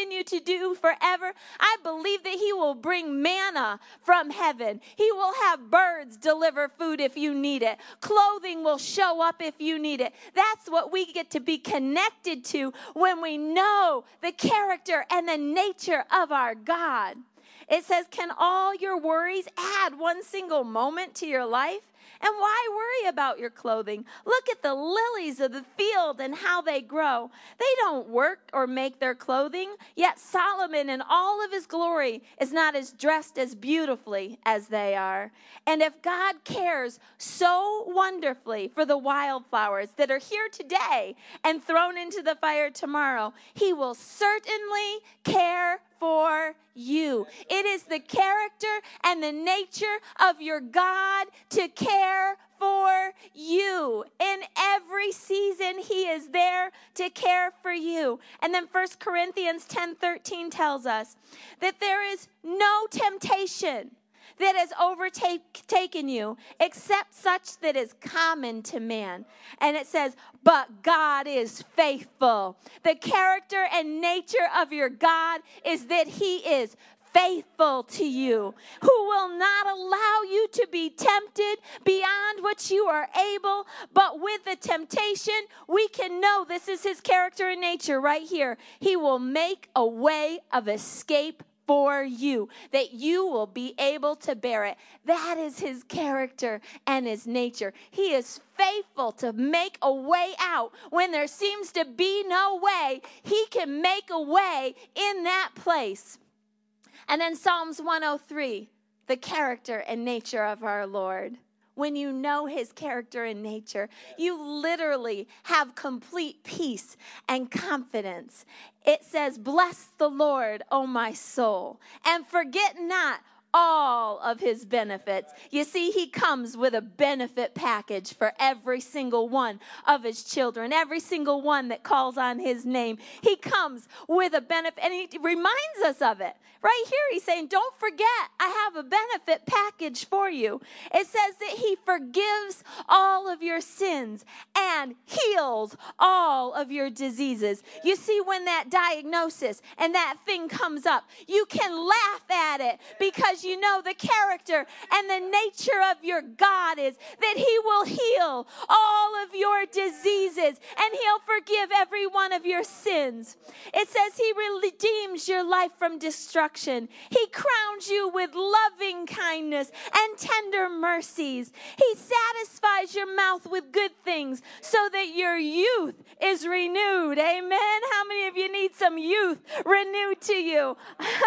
D: continue to do forever. I believe that he will bring manna from heaven. He will have birds deliver food if you need it. Clothing will show up if you need it. That's what we get to be connected to when we know the character and the nature of our God. It says, can all your worries add one single moment to your life? And why worry about your clothing? Look at the lilies of the field and how they grow. They don't work or make their clothing, yet Solomon in all of his glory is not as dressed as beautifully as they are. And if God cares so wonderfully for the wildflowers that are here today and thrown into the fire tomorrow, he will certainly care for you. It is the character and the nature of your God to care for you. In every season, he is there to care for you. And then First Corinthians ten thirteen tells us that there is no temptation that has overtaken you except such that is common to man. And it says, but God is faithful. The character and nature of your God is that he is faithful to you, who will not allow you to be tempted beyond what you are able, but with the temptation, we can know this is his character and nature right here. He will make a way of escape for you, that you will be able to bear it. That is his character and his nature. He is faithful to make a way out when there seems to be no way. He can make a way in that place. And then Psalms one oh three, the character and nature of our Lord. When you know his character and nature, you literally have complete peace and confidence. It says, bless the Lord, O my soul, and forget not all of his benefits. You see, he comes with a benefit package for every single one of his children, every single one that calls on his name. He comes with a benefit, and he reminds us of it. Right here, he's saying, don't forget, I have a benefit package for you. It says that he forgives all of your sins and heals all of your diseases. You see, when that diagnosis and that thing comes up, you can laugh at it because you know the character and the nature of your God is that he will heal all of your diseases and he'll forgive every one of your sins. It says he redeems your life from destruction. He crowns you with loving kindness and tender mercies. He satisfies your mouth with good things so that your youth is renewed. Amen. How many of you need some youth renewed to you?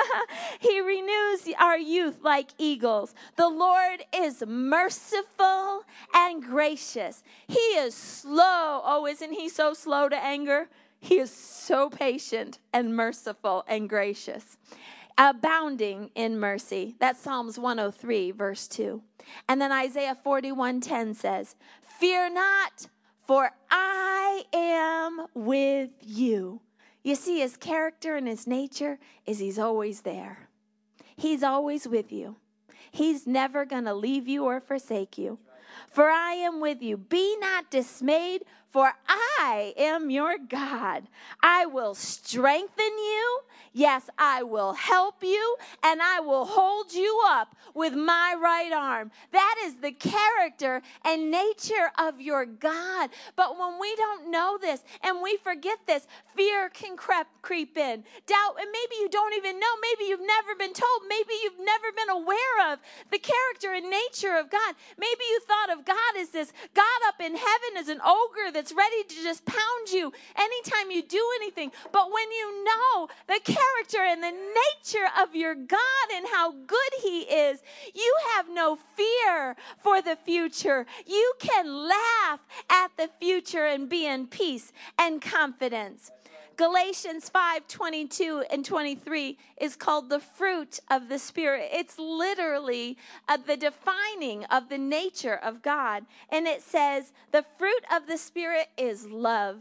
D: He renews our youth like eagles. The Lord is merciful and gracious. He is slow. Oh, isn't he so slow to anger? He is so patient and merciful and gracious, abounding in mercy. That's Psalms one oh three, verse two. And then Isaiah forty-one ten says, fear not, for I am with you. You see, his character and his nature is he's always there. He's always with you. He's never going to leave you or forsake you. For I am with you. Be not dismayed, for I am your God. I will strengthen you. Yes, I will help you, and I will hold you up with my right arm. That is the character and nature of your God. But when we don't know this and we forget this, fear can creep, creep in. Doubt, and maybe you don't even know. Maybe you've never been told. Maybe you've never been aware of the character and nature of God. Maybe you thought of God as this God up in heaven as an ogre that's ready to just pound you anytime you do anything. But when you know the character and the nature of your God and how good he is, you have no fear for the future. You can laugh at the future and be in peace and confidence. Galatians five twenty-two and twenty-three is called the fruit of the Spirit. It's literally uh, the defining of the nature of God. And it says, the fruit of the Spirit is love.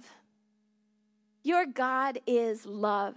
D: Your God is love.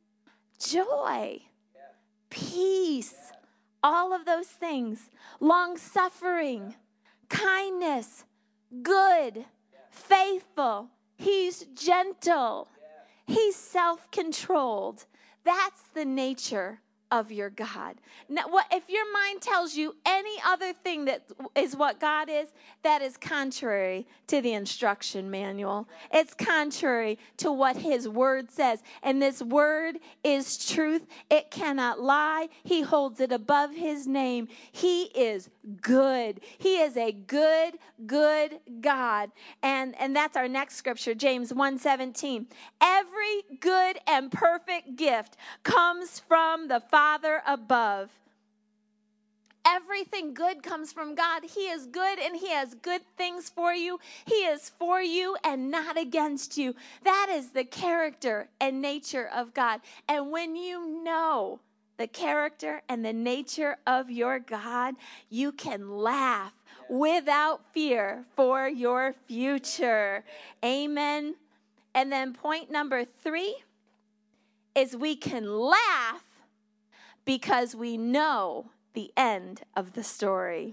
D: Joy, peace, all of those things. Long-suffering, kindness, good, faithful. He's gentle. He's self-controlled. That's the nature of your God. Now, what if your mind tells you any other thing that is what God is, that is contrary to the instruction manual. It's contrary to what his word says. And this word is truth. It cannot lie. He holds it above his name. He is good. He is a good, good God. And, and that's our next scripture, James one seventeen. Every good and perfect gift comes from the Father above. Everything good comes from God. He is good and he has good things for you. He is for you and not against you. That is the character and nature of God. And when you know the character and the nature of your God, you can laugh without fear for your future. Amen. And then point number three is we can laugh because we know the end of the story.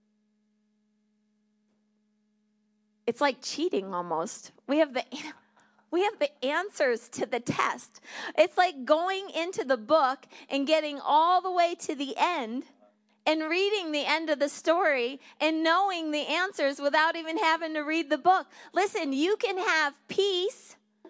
D: It's like cheating almost. We have the we have the answers to the test. It's like going into the book and getting all the way to the end and reading the end of the story and knowing the answers without even having to read the book. Listen, you can have peace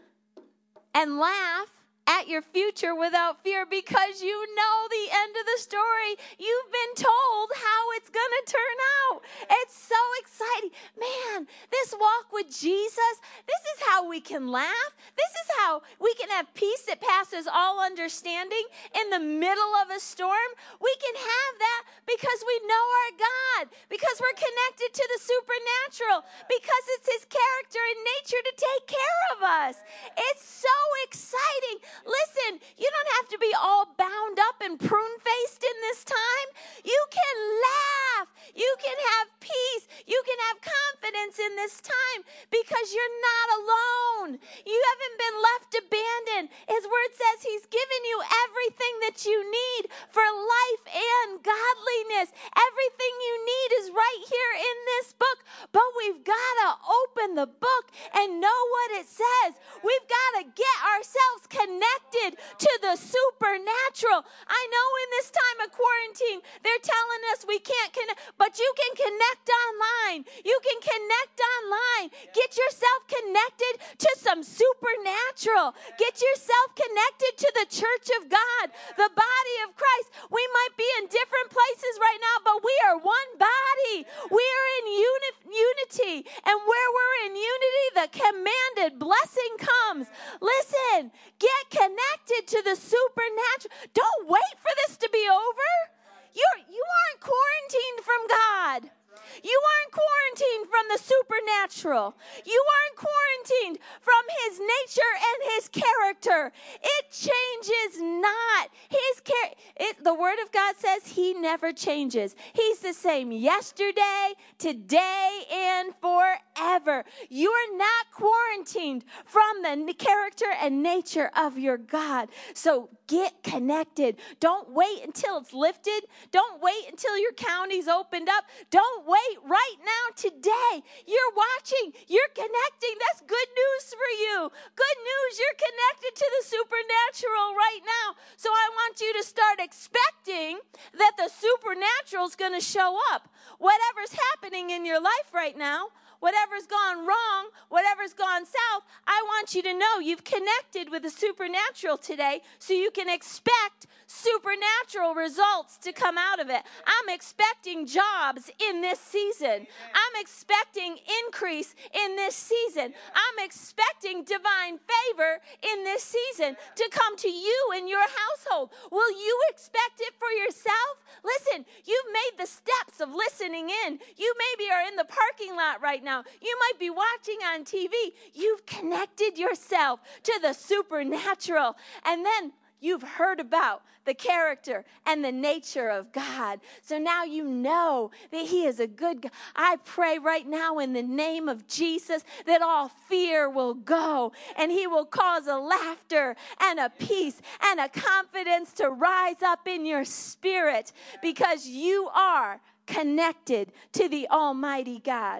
D: and laugh at your future without fear because you know the end of the story. You've been told how it's going to turn out. It's so exciting. Man, this walk with Jesus, this is how we can laugh. This is how we can have peace that passes all understanding in the middle of a storm. We can have that because we know our God, because we're connected to the supernatural, because it's his character and nature to take care of us. It's so exciting. Listen, you don't have to be all bound up and prune-faced in this time. You can laugh. You can have peace. You can have confidence in this time because you're not alone. You haven't been left abandoned. His word says he's given you everything that you need for life and godliness. Everything you need is right here in this book, but we've got to open the book and know what it says. We've got to get ourselves connected to the supernatural. I know in this time of quarantine, they're telling us we can't connect, but you can connect online. You can connect online. Get yourself connected to some supernatural. Get yourself connected to the church of God, the body of Christ. We might be in different places right now, but we are one body. We are in uni- unity. And where we're in unity, the commanded blessing comes. Listen, get connected to the supernatural. Don't wait for this to be over. You're, you aren't quarantined from God. You aren't quarantined from the supernatural. You aren't quarantined from his nature and his character. It changes not. His char- it, the word of God says he never changes. He's the same yesterday, today, and forever. You are not quarantined from the character and nature of your God. So get connected. Don't wait until it's lifted. Don't wait until your county's opened up. Don't wait right now, today. You're watching. You're connecting. That's good news for you. Good news. You're connected to the supernatural right now. So I want you to start expecting that the supernatural is going to show up. Whatever's happening in your life right now, whatever's gone wrong, whatever's gone south, I want you to know you've connected with the supernatural today so you can expect supernatural results to come out of it. I'm expecting jobs in this season. I'm expecting increase in this season. I'm expecting divine favor in this season to come to you and your household. Will you expect it for yourself? Listen, you've made the steps of listening in. You maybe are in the parking lot right now. You might be watching on T V. You've connected yourself to the supernatural. And then you've heard about the character and the nature of God. So now you know that he is a good God. I pray right now in the name of Jesus that all fear will go and he will cause a laughter and a peace and a confidence to rise up in your spirit because you are connected to the Almighty God.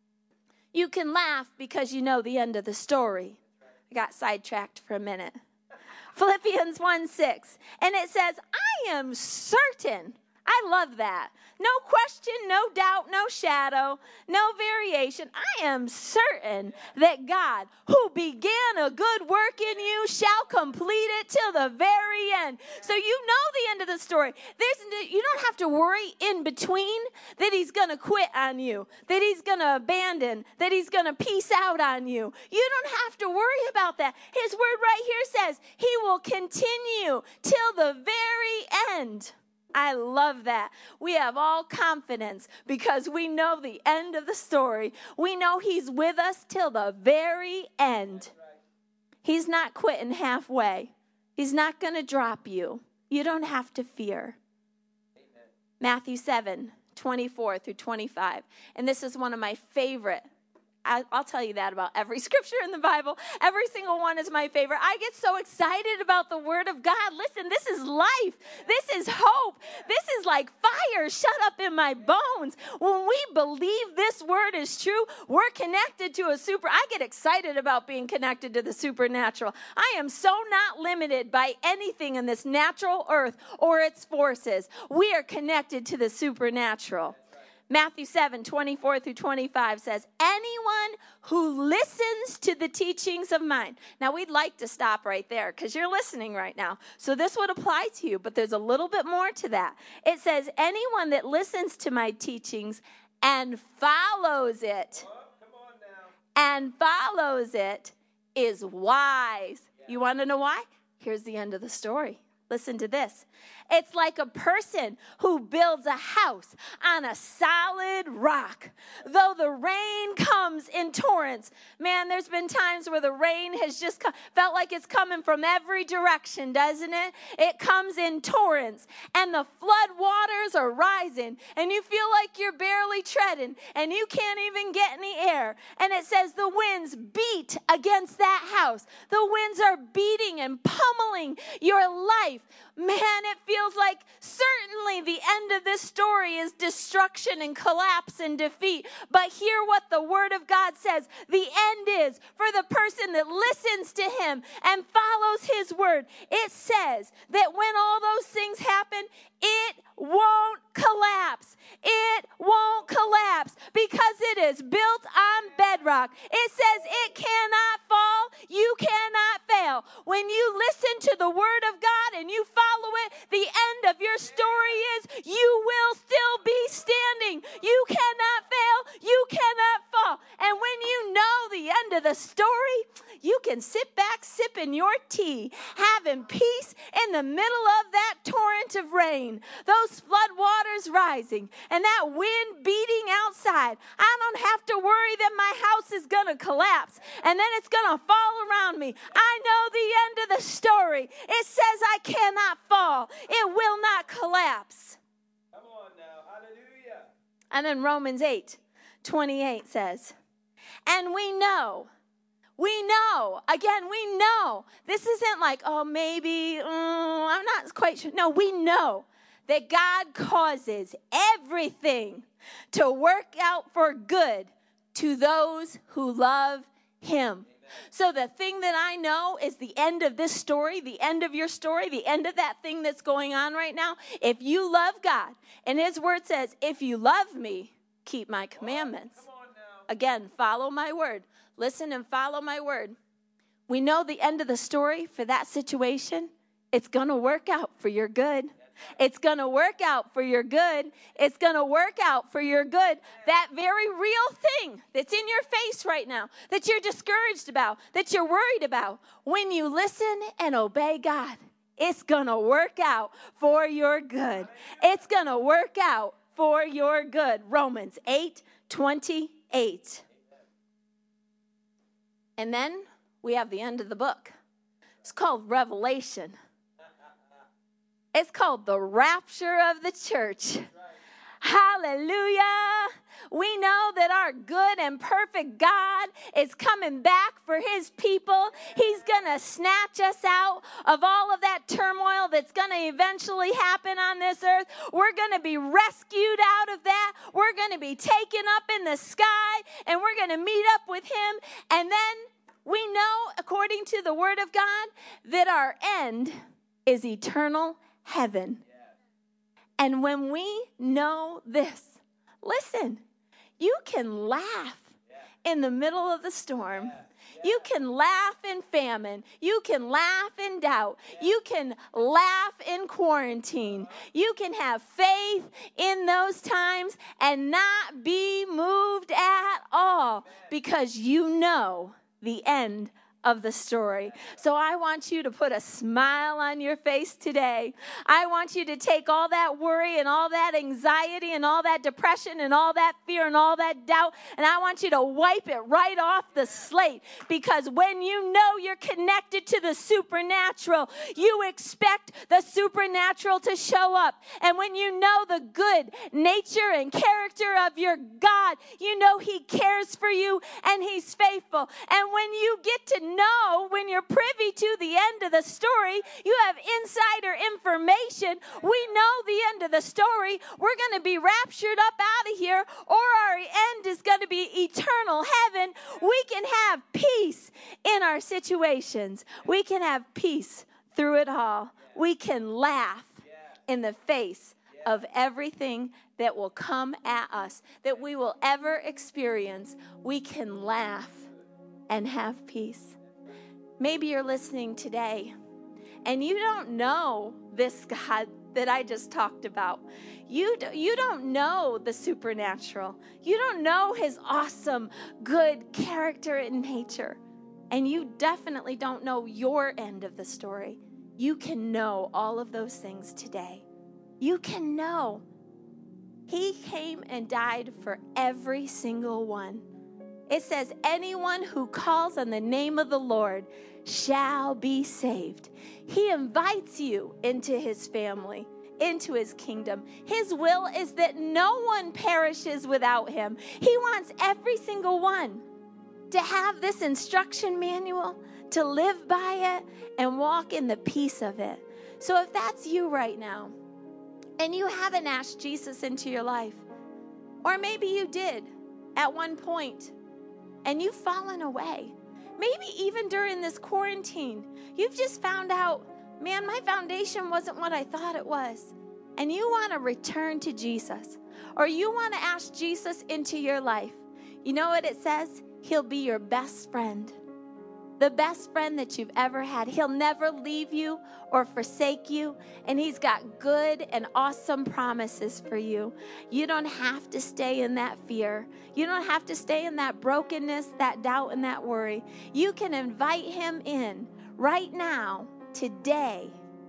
D: You can laugh because you know the end of the story. I got sidetracked for a minute. Philippians one six. And it says, I am certain. I love that. No question, no doubt, no shadow, no variation. I am certain that God, who began a good work in you, shall complete it till the very end. So you know the end of the story. There's, you don't have to worry in between that he's going to quit on you, that he's going to abandon, that he's going to peace out on you. You don't have to worry about that. His word right here says he will continue till the very end. I love that. We have all confidence because we know the end of the story. We know he's with us till the very end. He's not quitting halfway. He's not going to drop you. You don't have to fear. Amen. Matthew seven, twenty-four through twenty-five. And this is one of my favorite. I'll tell you that about every scripture in the Bible. Every single one is my favorite. I get so excited about the word of God. Listen, this is life. This is hope. This is like fire shut up in my bones. When we believe this word is true, we're connected to a super. I get excited about being connected to the supernatural. I am so not limited by anything in this natural earth or its forces. We are connected to the supernatural. Matthew seven, twenty-four through twenty-five says, anyone who listens to the teachings of mine. Now, we'd like to stop right there because you're listening right now. So this would apply to you, but there's a little bit more to that. It says, anyone that listens to my teachings and follows it, oh, come on now. and follows it is wise. Yeah. You want to know why? Here's the end of the story. Listen to this. It's like a person who builds a house on a solid rock. Though the rain comes in torrents. Man, there's been times where the rain has just come, felt like it's coming from every direction, doesn't it? It comes in torrents. And the flood waters are rising. And you feel like you're barely treading. And you can't even get any air. And it says the winds beat against that house. The winds are beating and pummeling your life. Man, it feels like certainly the end of this story is destruction and collapse and defeat. But hear what the word of God says. The end is for the person that listens to him and follows his word. It says that when all those things happen, it won't collapse. It won't collapse because it is built on bedrock. It says it cannot fall. You cannot fail. When you listen to the word of God and you follow it, the end of your story is you will still be standing. You cannot fail. You cannot fall. And when you know the end of the story, you can sit back sipping your tea, having peace in the middle of that torrent of rain. Those flood waters rising and that wind beating outside. I don't have to worry that my house is going to collapse and then it's going to fall around me. I know the end of the story. It says I cannot fall. It will not collapse.
C: Come on now. Hallelujah.
D: And then Romans eight twenty-eight says, and we know, we know, again, we know. This isn't like, oh, maybe, mm, I'm not quite sure. No, we know that God causes everything to work out for good to those who love him. So the thing that I know is the end of this story, the end of your story, the end of that thing that's going on right now. If you love God, and his word says, if you love me, keep my commandments.
C: Come on now.
D: Again, follow my word. Listen and follow my word. We know the end of the story for that situation. It's going to work out for your good. It's going to work out for your good. It's going to work out for your good. That very real thing that's in your face right now, that you're discouraged about, that you're worried about, when you listen and obey God, it's going to work out for your good. It's going to work out for your good. Romans eight twenty-eight. And then we have the end of the book. It's called Revelation. It's called the rapture of the church. Hallelujah. We know that our good and perfect God is coming back for his people. He's going to snatch us out of all of that turmoil that's going to eventually happen on this earth. We're going to be rescued out of that. We're going to be taken up in the sky, and we're going to meet up with him. And then We know, according to the Word of God, that our end is eternal heaven. And when we know this, listen, you can laugh in the middle of the storm. You can laugh in famine. You can laugh in doubt. You can laugh in quarantine. You can have faith in those times and not be moved at all because you know the end of the story. So I want you to put a smile on your face today. I want you to take all that worry and all that anxiety and all that depression and all that fear and all that doubt, and I want you to wipe it right off the slate, because when you know you're connected to the supernatural, you expect the supernatural to show up. And when you know the good nature and character of your God, you know He cares for you and He's faithful. And when you get to know, when you're privy to the end of the story, you have insider information. We know the end of the story. We're going to be raptured up out of here, or our end is going to be eternal heaven. We can have peace in our situations. We can have peace through it all. We can laugh in the face of everything that will come at us, that we will ever experience. We can laugh and have peace. Maybe you're listening today and you don't know this God that I just talked about. You, do, you don't know the supernatural. You don't know His awesome, good character and nature. And you definitely don't know your end of the story. You can know all of those things today. You can know He came and died for every single one. It says, anyone who calls on the name of the Lord shall be saved. He invites you into His family, into His kingdom. His will is that no one perishes without Him. He wants every single one to have this instruction manual, to live by it, and walk in the peace of it. So if that's you right now, and you haven't asked Jesus into your life, or maybe you did at one point, and you've fallen away. Maybe even during this quarantine, you've just found out, man, my foundation wasn't what I thought it was. And you want to return to Jesus. Or you want to ask Jesus into your life. You know what it says? He'll be your best friend. The best friend that you've ever had. He'll never leave you or forsake you. And He's got good and awesome promises for you. You don't have to stay in that fear. You don't have to stay in that brokenness, that doubt, and that worry. You can invite Him in right now, today,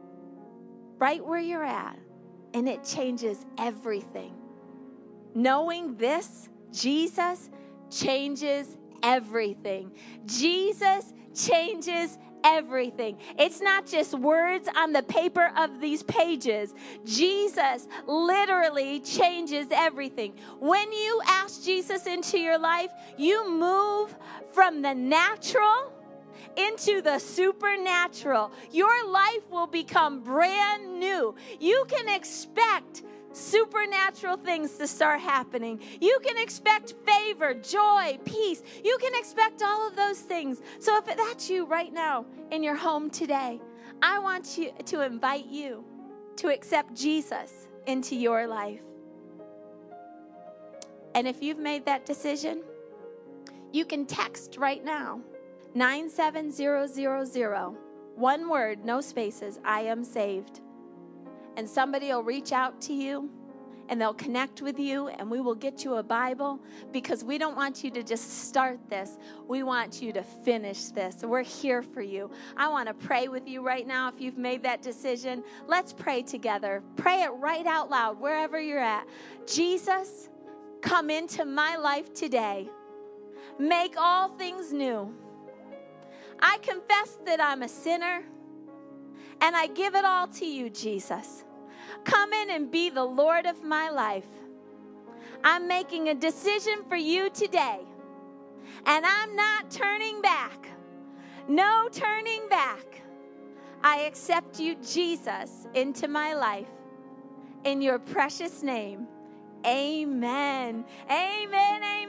D: right where you're at. And it changes everything. Knowing this, Jesus changes everything. Jesus changes everything. It's not just words on the paper of these pages. Jesus literally changes everything. When you ask Jesus into your life, you move from the natural into the supernatural. Your life will become brand new. You can expect supernatural things to start happening. You can expect favor, joy, peace. You can expect all of those things. So if that's you right now in your home today, I want you to invite you to accept Jesus into your life. And if you've made that decision, you can text right now, nine seven zero zero zero. One word, no spaces, I am saved. And somebody will reach out to you and they'll connect with you, and we will get you a Bible, because we don't want you to just start this. We want you to finish this. We're here for you. I want to pray with you right now if you've made that decision. Let's pray together. Pray it right out loud wherever you're at. Jesus, come into my life today. Make all things new. I confess that I'm a sinner, and I give it all to you, Jesus. Come in and be the Lord of my life. I'm making a decision for you today, and I'm not turning back. No turning back. I accept you, Jesus, into my life. In your precious name, amen. Amen, amen. I'm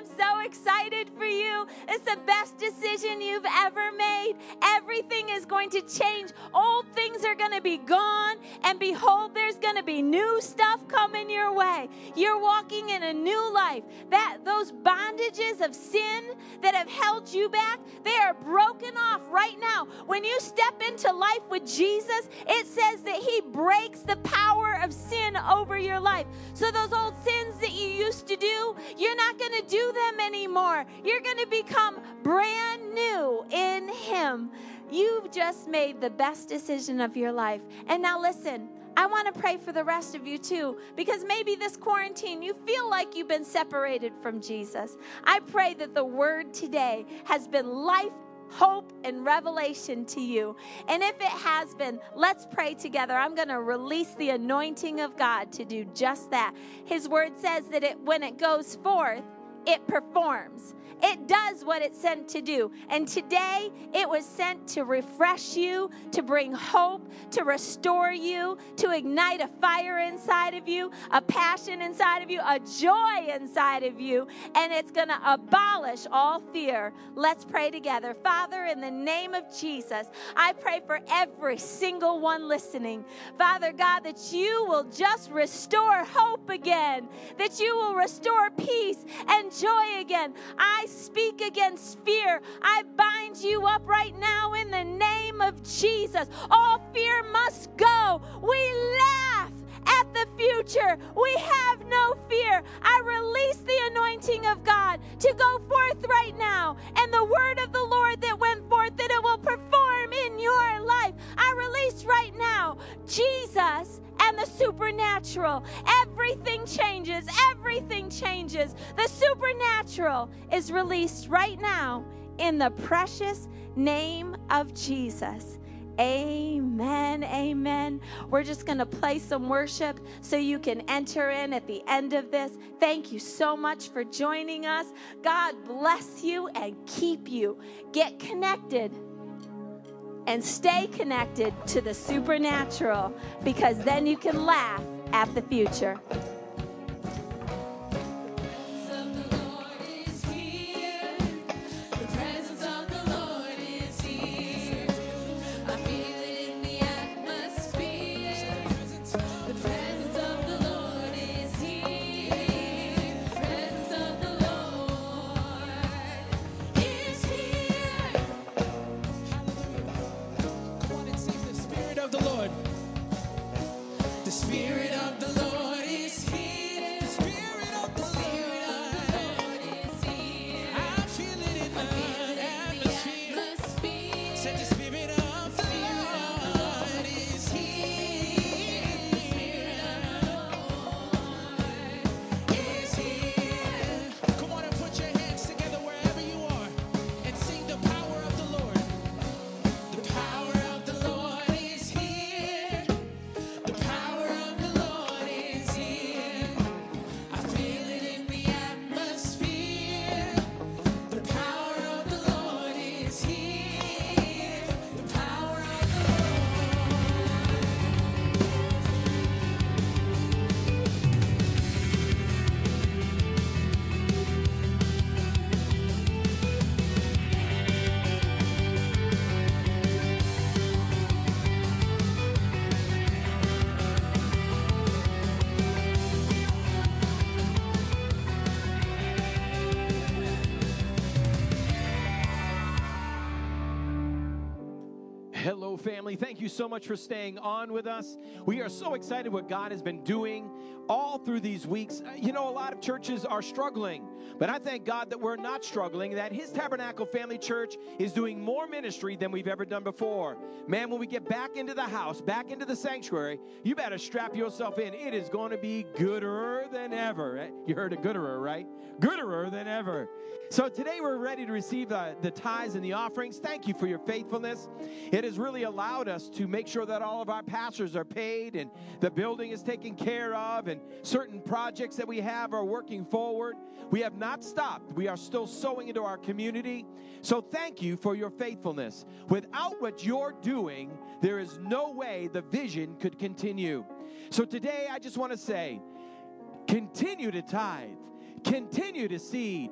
D: so excited for you. It's the best decision you've ever made. Everything is going to change. Old things are going to be gone, and behold, there's going to be new stuff coming your way. You're walking in a new life. That those bondages of sin that have held you back, they are broken off right now. When you step into life with Jesus, it says that he breaks the power of sin over your life. So those old sins that you used to do, you're not going to do them anymore. You're going to become brand new in him. You've just made the best decision of your life. And now listen, I want to pray for the rest of you too, because maybe this quarantine, you feel like you've been separated from Jesus. I pray that the word today has been life, hope, and revelation to you. And if it has been, let's pray together. I'm going to release the anointing of God to do just that. His word says that it, when it goes forth, it performs. It does what it's sent to do. And today, it was sent to refresh you, to bring hope, to restore you, to ignite a fire inside of you, a passion inside of you, a joy inside of you, and it's going to abolish all fear. Let's pray together. Father, in the name of Jesus, I pray for every single one listening. Father God, that you will just restore hope again, that you will restore peace and joy again. I speak against fear. I bind you up right now in the name of Jesus. All fear must go. We laugh at the future. We have no fear. I release the anointing of God to go forth right now, and the word of the Lord that went forth, that it will perform in your life. I release right now Jesus and the supernatural. Everything changes. Everything changes. The supernatural is released right now in the precious name of Jesus. Amen. Amen. We're just going to play some worship so you can enter in at the end of this. Thank you so much for joining us. God bless you and keep you. Get connected and stay connected to the supernatural, because then you can laugh at the future.
C: Hello, family. Thank you so much for staying on with us. We are so excited what God has been doing all through these weeks. You know, a lot of churches are struggling, but I thank God that we're not struggling, that His Tabernacle Family Church is doing more ministry than we've ever done before. Man, when we get back into the house, back into the sanctuary, you better strap yourself in. It is going to be gooder than ever. You heard a gooderer, right? Gooderer than ever. So today we're ready to receive the, the tithes and the offerings. Thank you for your faithfulness. It has really allowed us to make sure that all of our pastors are paid and the building is taken care of and certain projects that we have are working forward. We have not stopped. We are still sowing into our community. So thank you for your faithfulness. Without what you're doing, there is no way the vision could continue. So today I just want to say, continue to tithe. Continue to seed.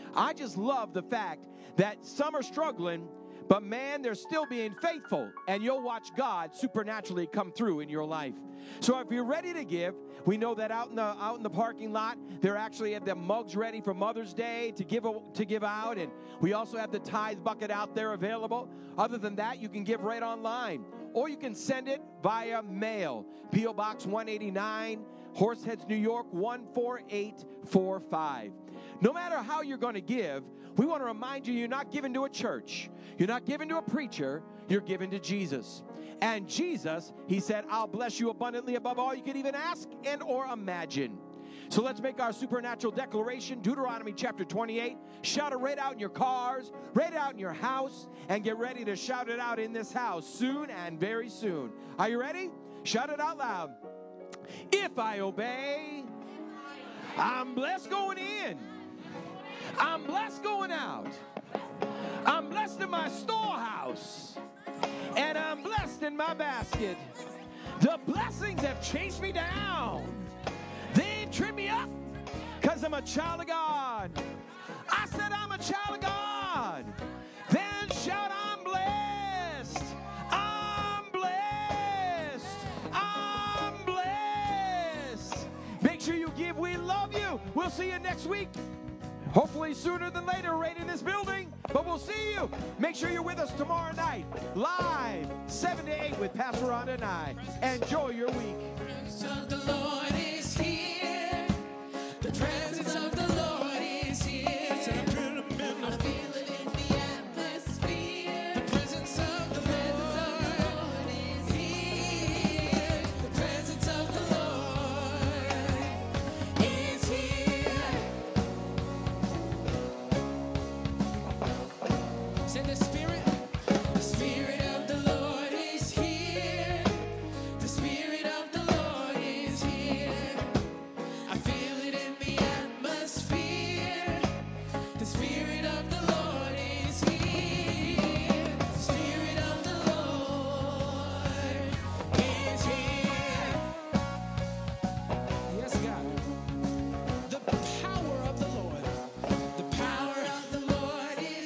C: I just love the fact that some are struggling, but man, they're still being faithful, and you'll watch God supernaturally come through in your life. So if you're ready to give, we know that out in the out in the parking lot, they're actually have the mugs ready for Mother's Day to give a, to give out, and we also have the tithe bucket out there available. Other than that, you can give right online, or you can send it via mail. P O Box one eighty-nine, Horseheads, New York one four eight four five. No matter how you're going to give, we want to remind you, you're not giving to a church. You're not giving to a preacher. You're giving to Jesus. And Jesus, he said, I'll bless you abundantly above all you could even ask and or imagine. So let's make our supernatural declaration, Deuteronomy chapter twenty-eight. Shout it right out in your cars, right out in your house, and get ready to shout it out in this house soon and very soon. Are you ready? Shout it out loud. If I obey, I'm blessed going in. I'm blessed going out. I'm blessed in my storehouse. And I'm blessed in my basket. The blessings have chased me down. They've tripped me up because I'm a child of God. I said I'm a child of God. Then shout, I'm blessed. I'm blessed. I'm blessed. Make sure you give. We love you. We'll see you next week. Hopefully sooner than later, right in this building. But we'll see you. Make sure you're with us tomorrow night, live, seven to eight with Pastor Rhonda and I. Enjoy your week.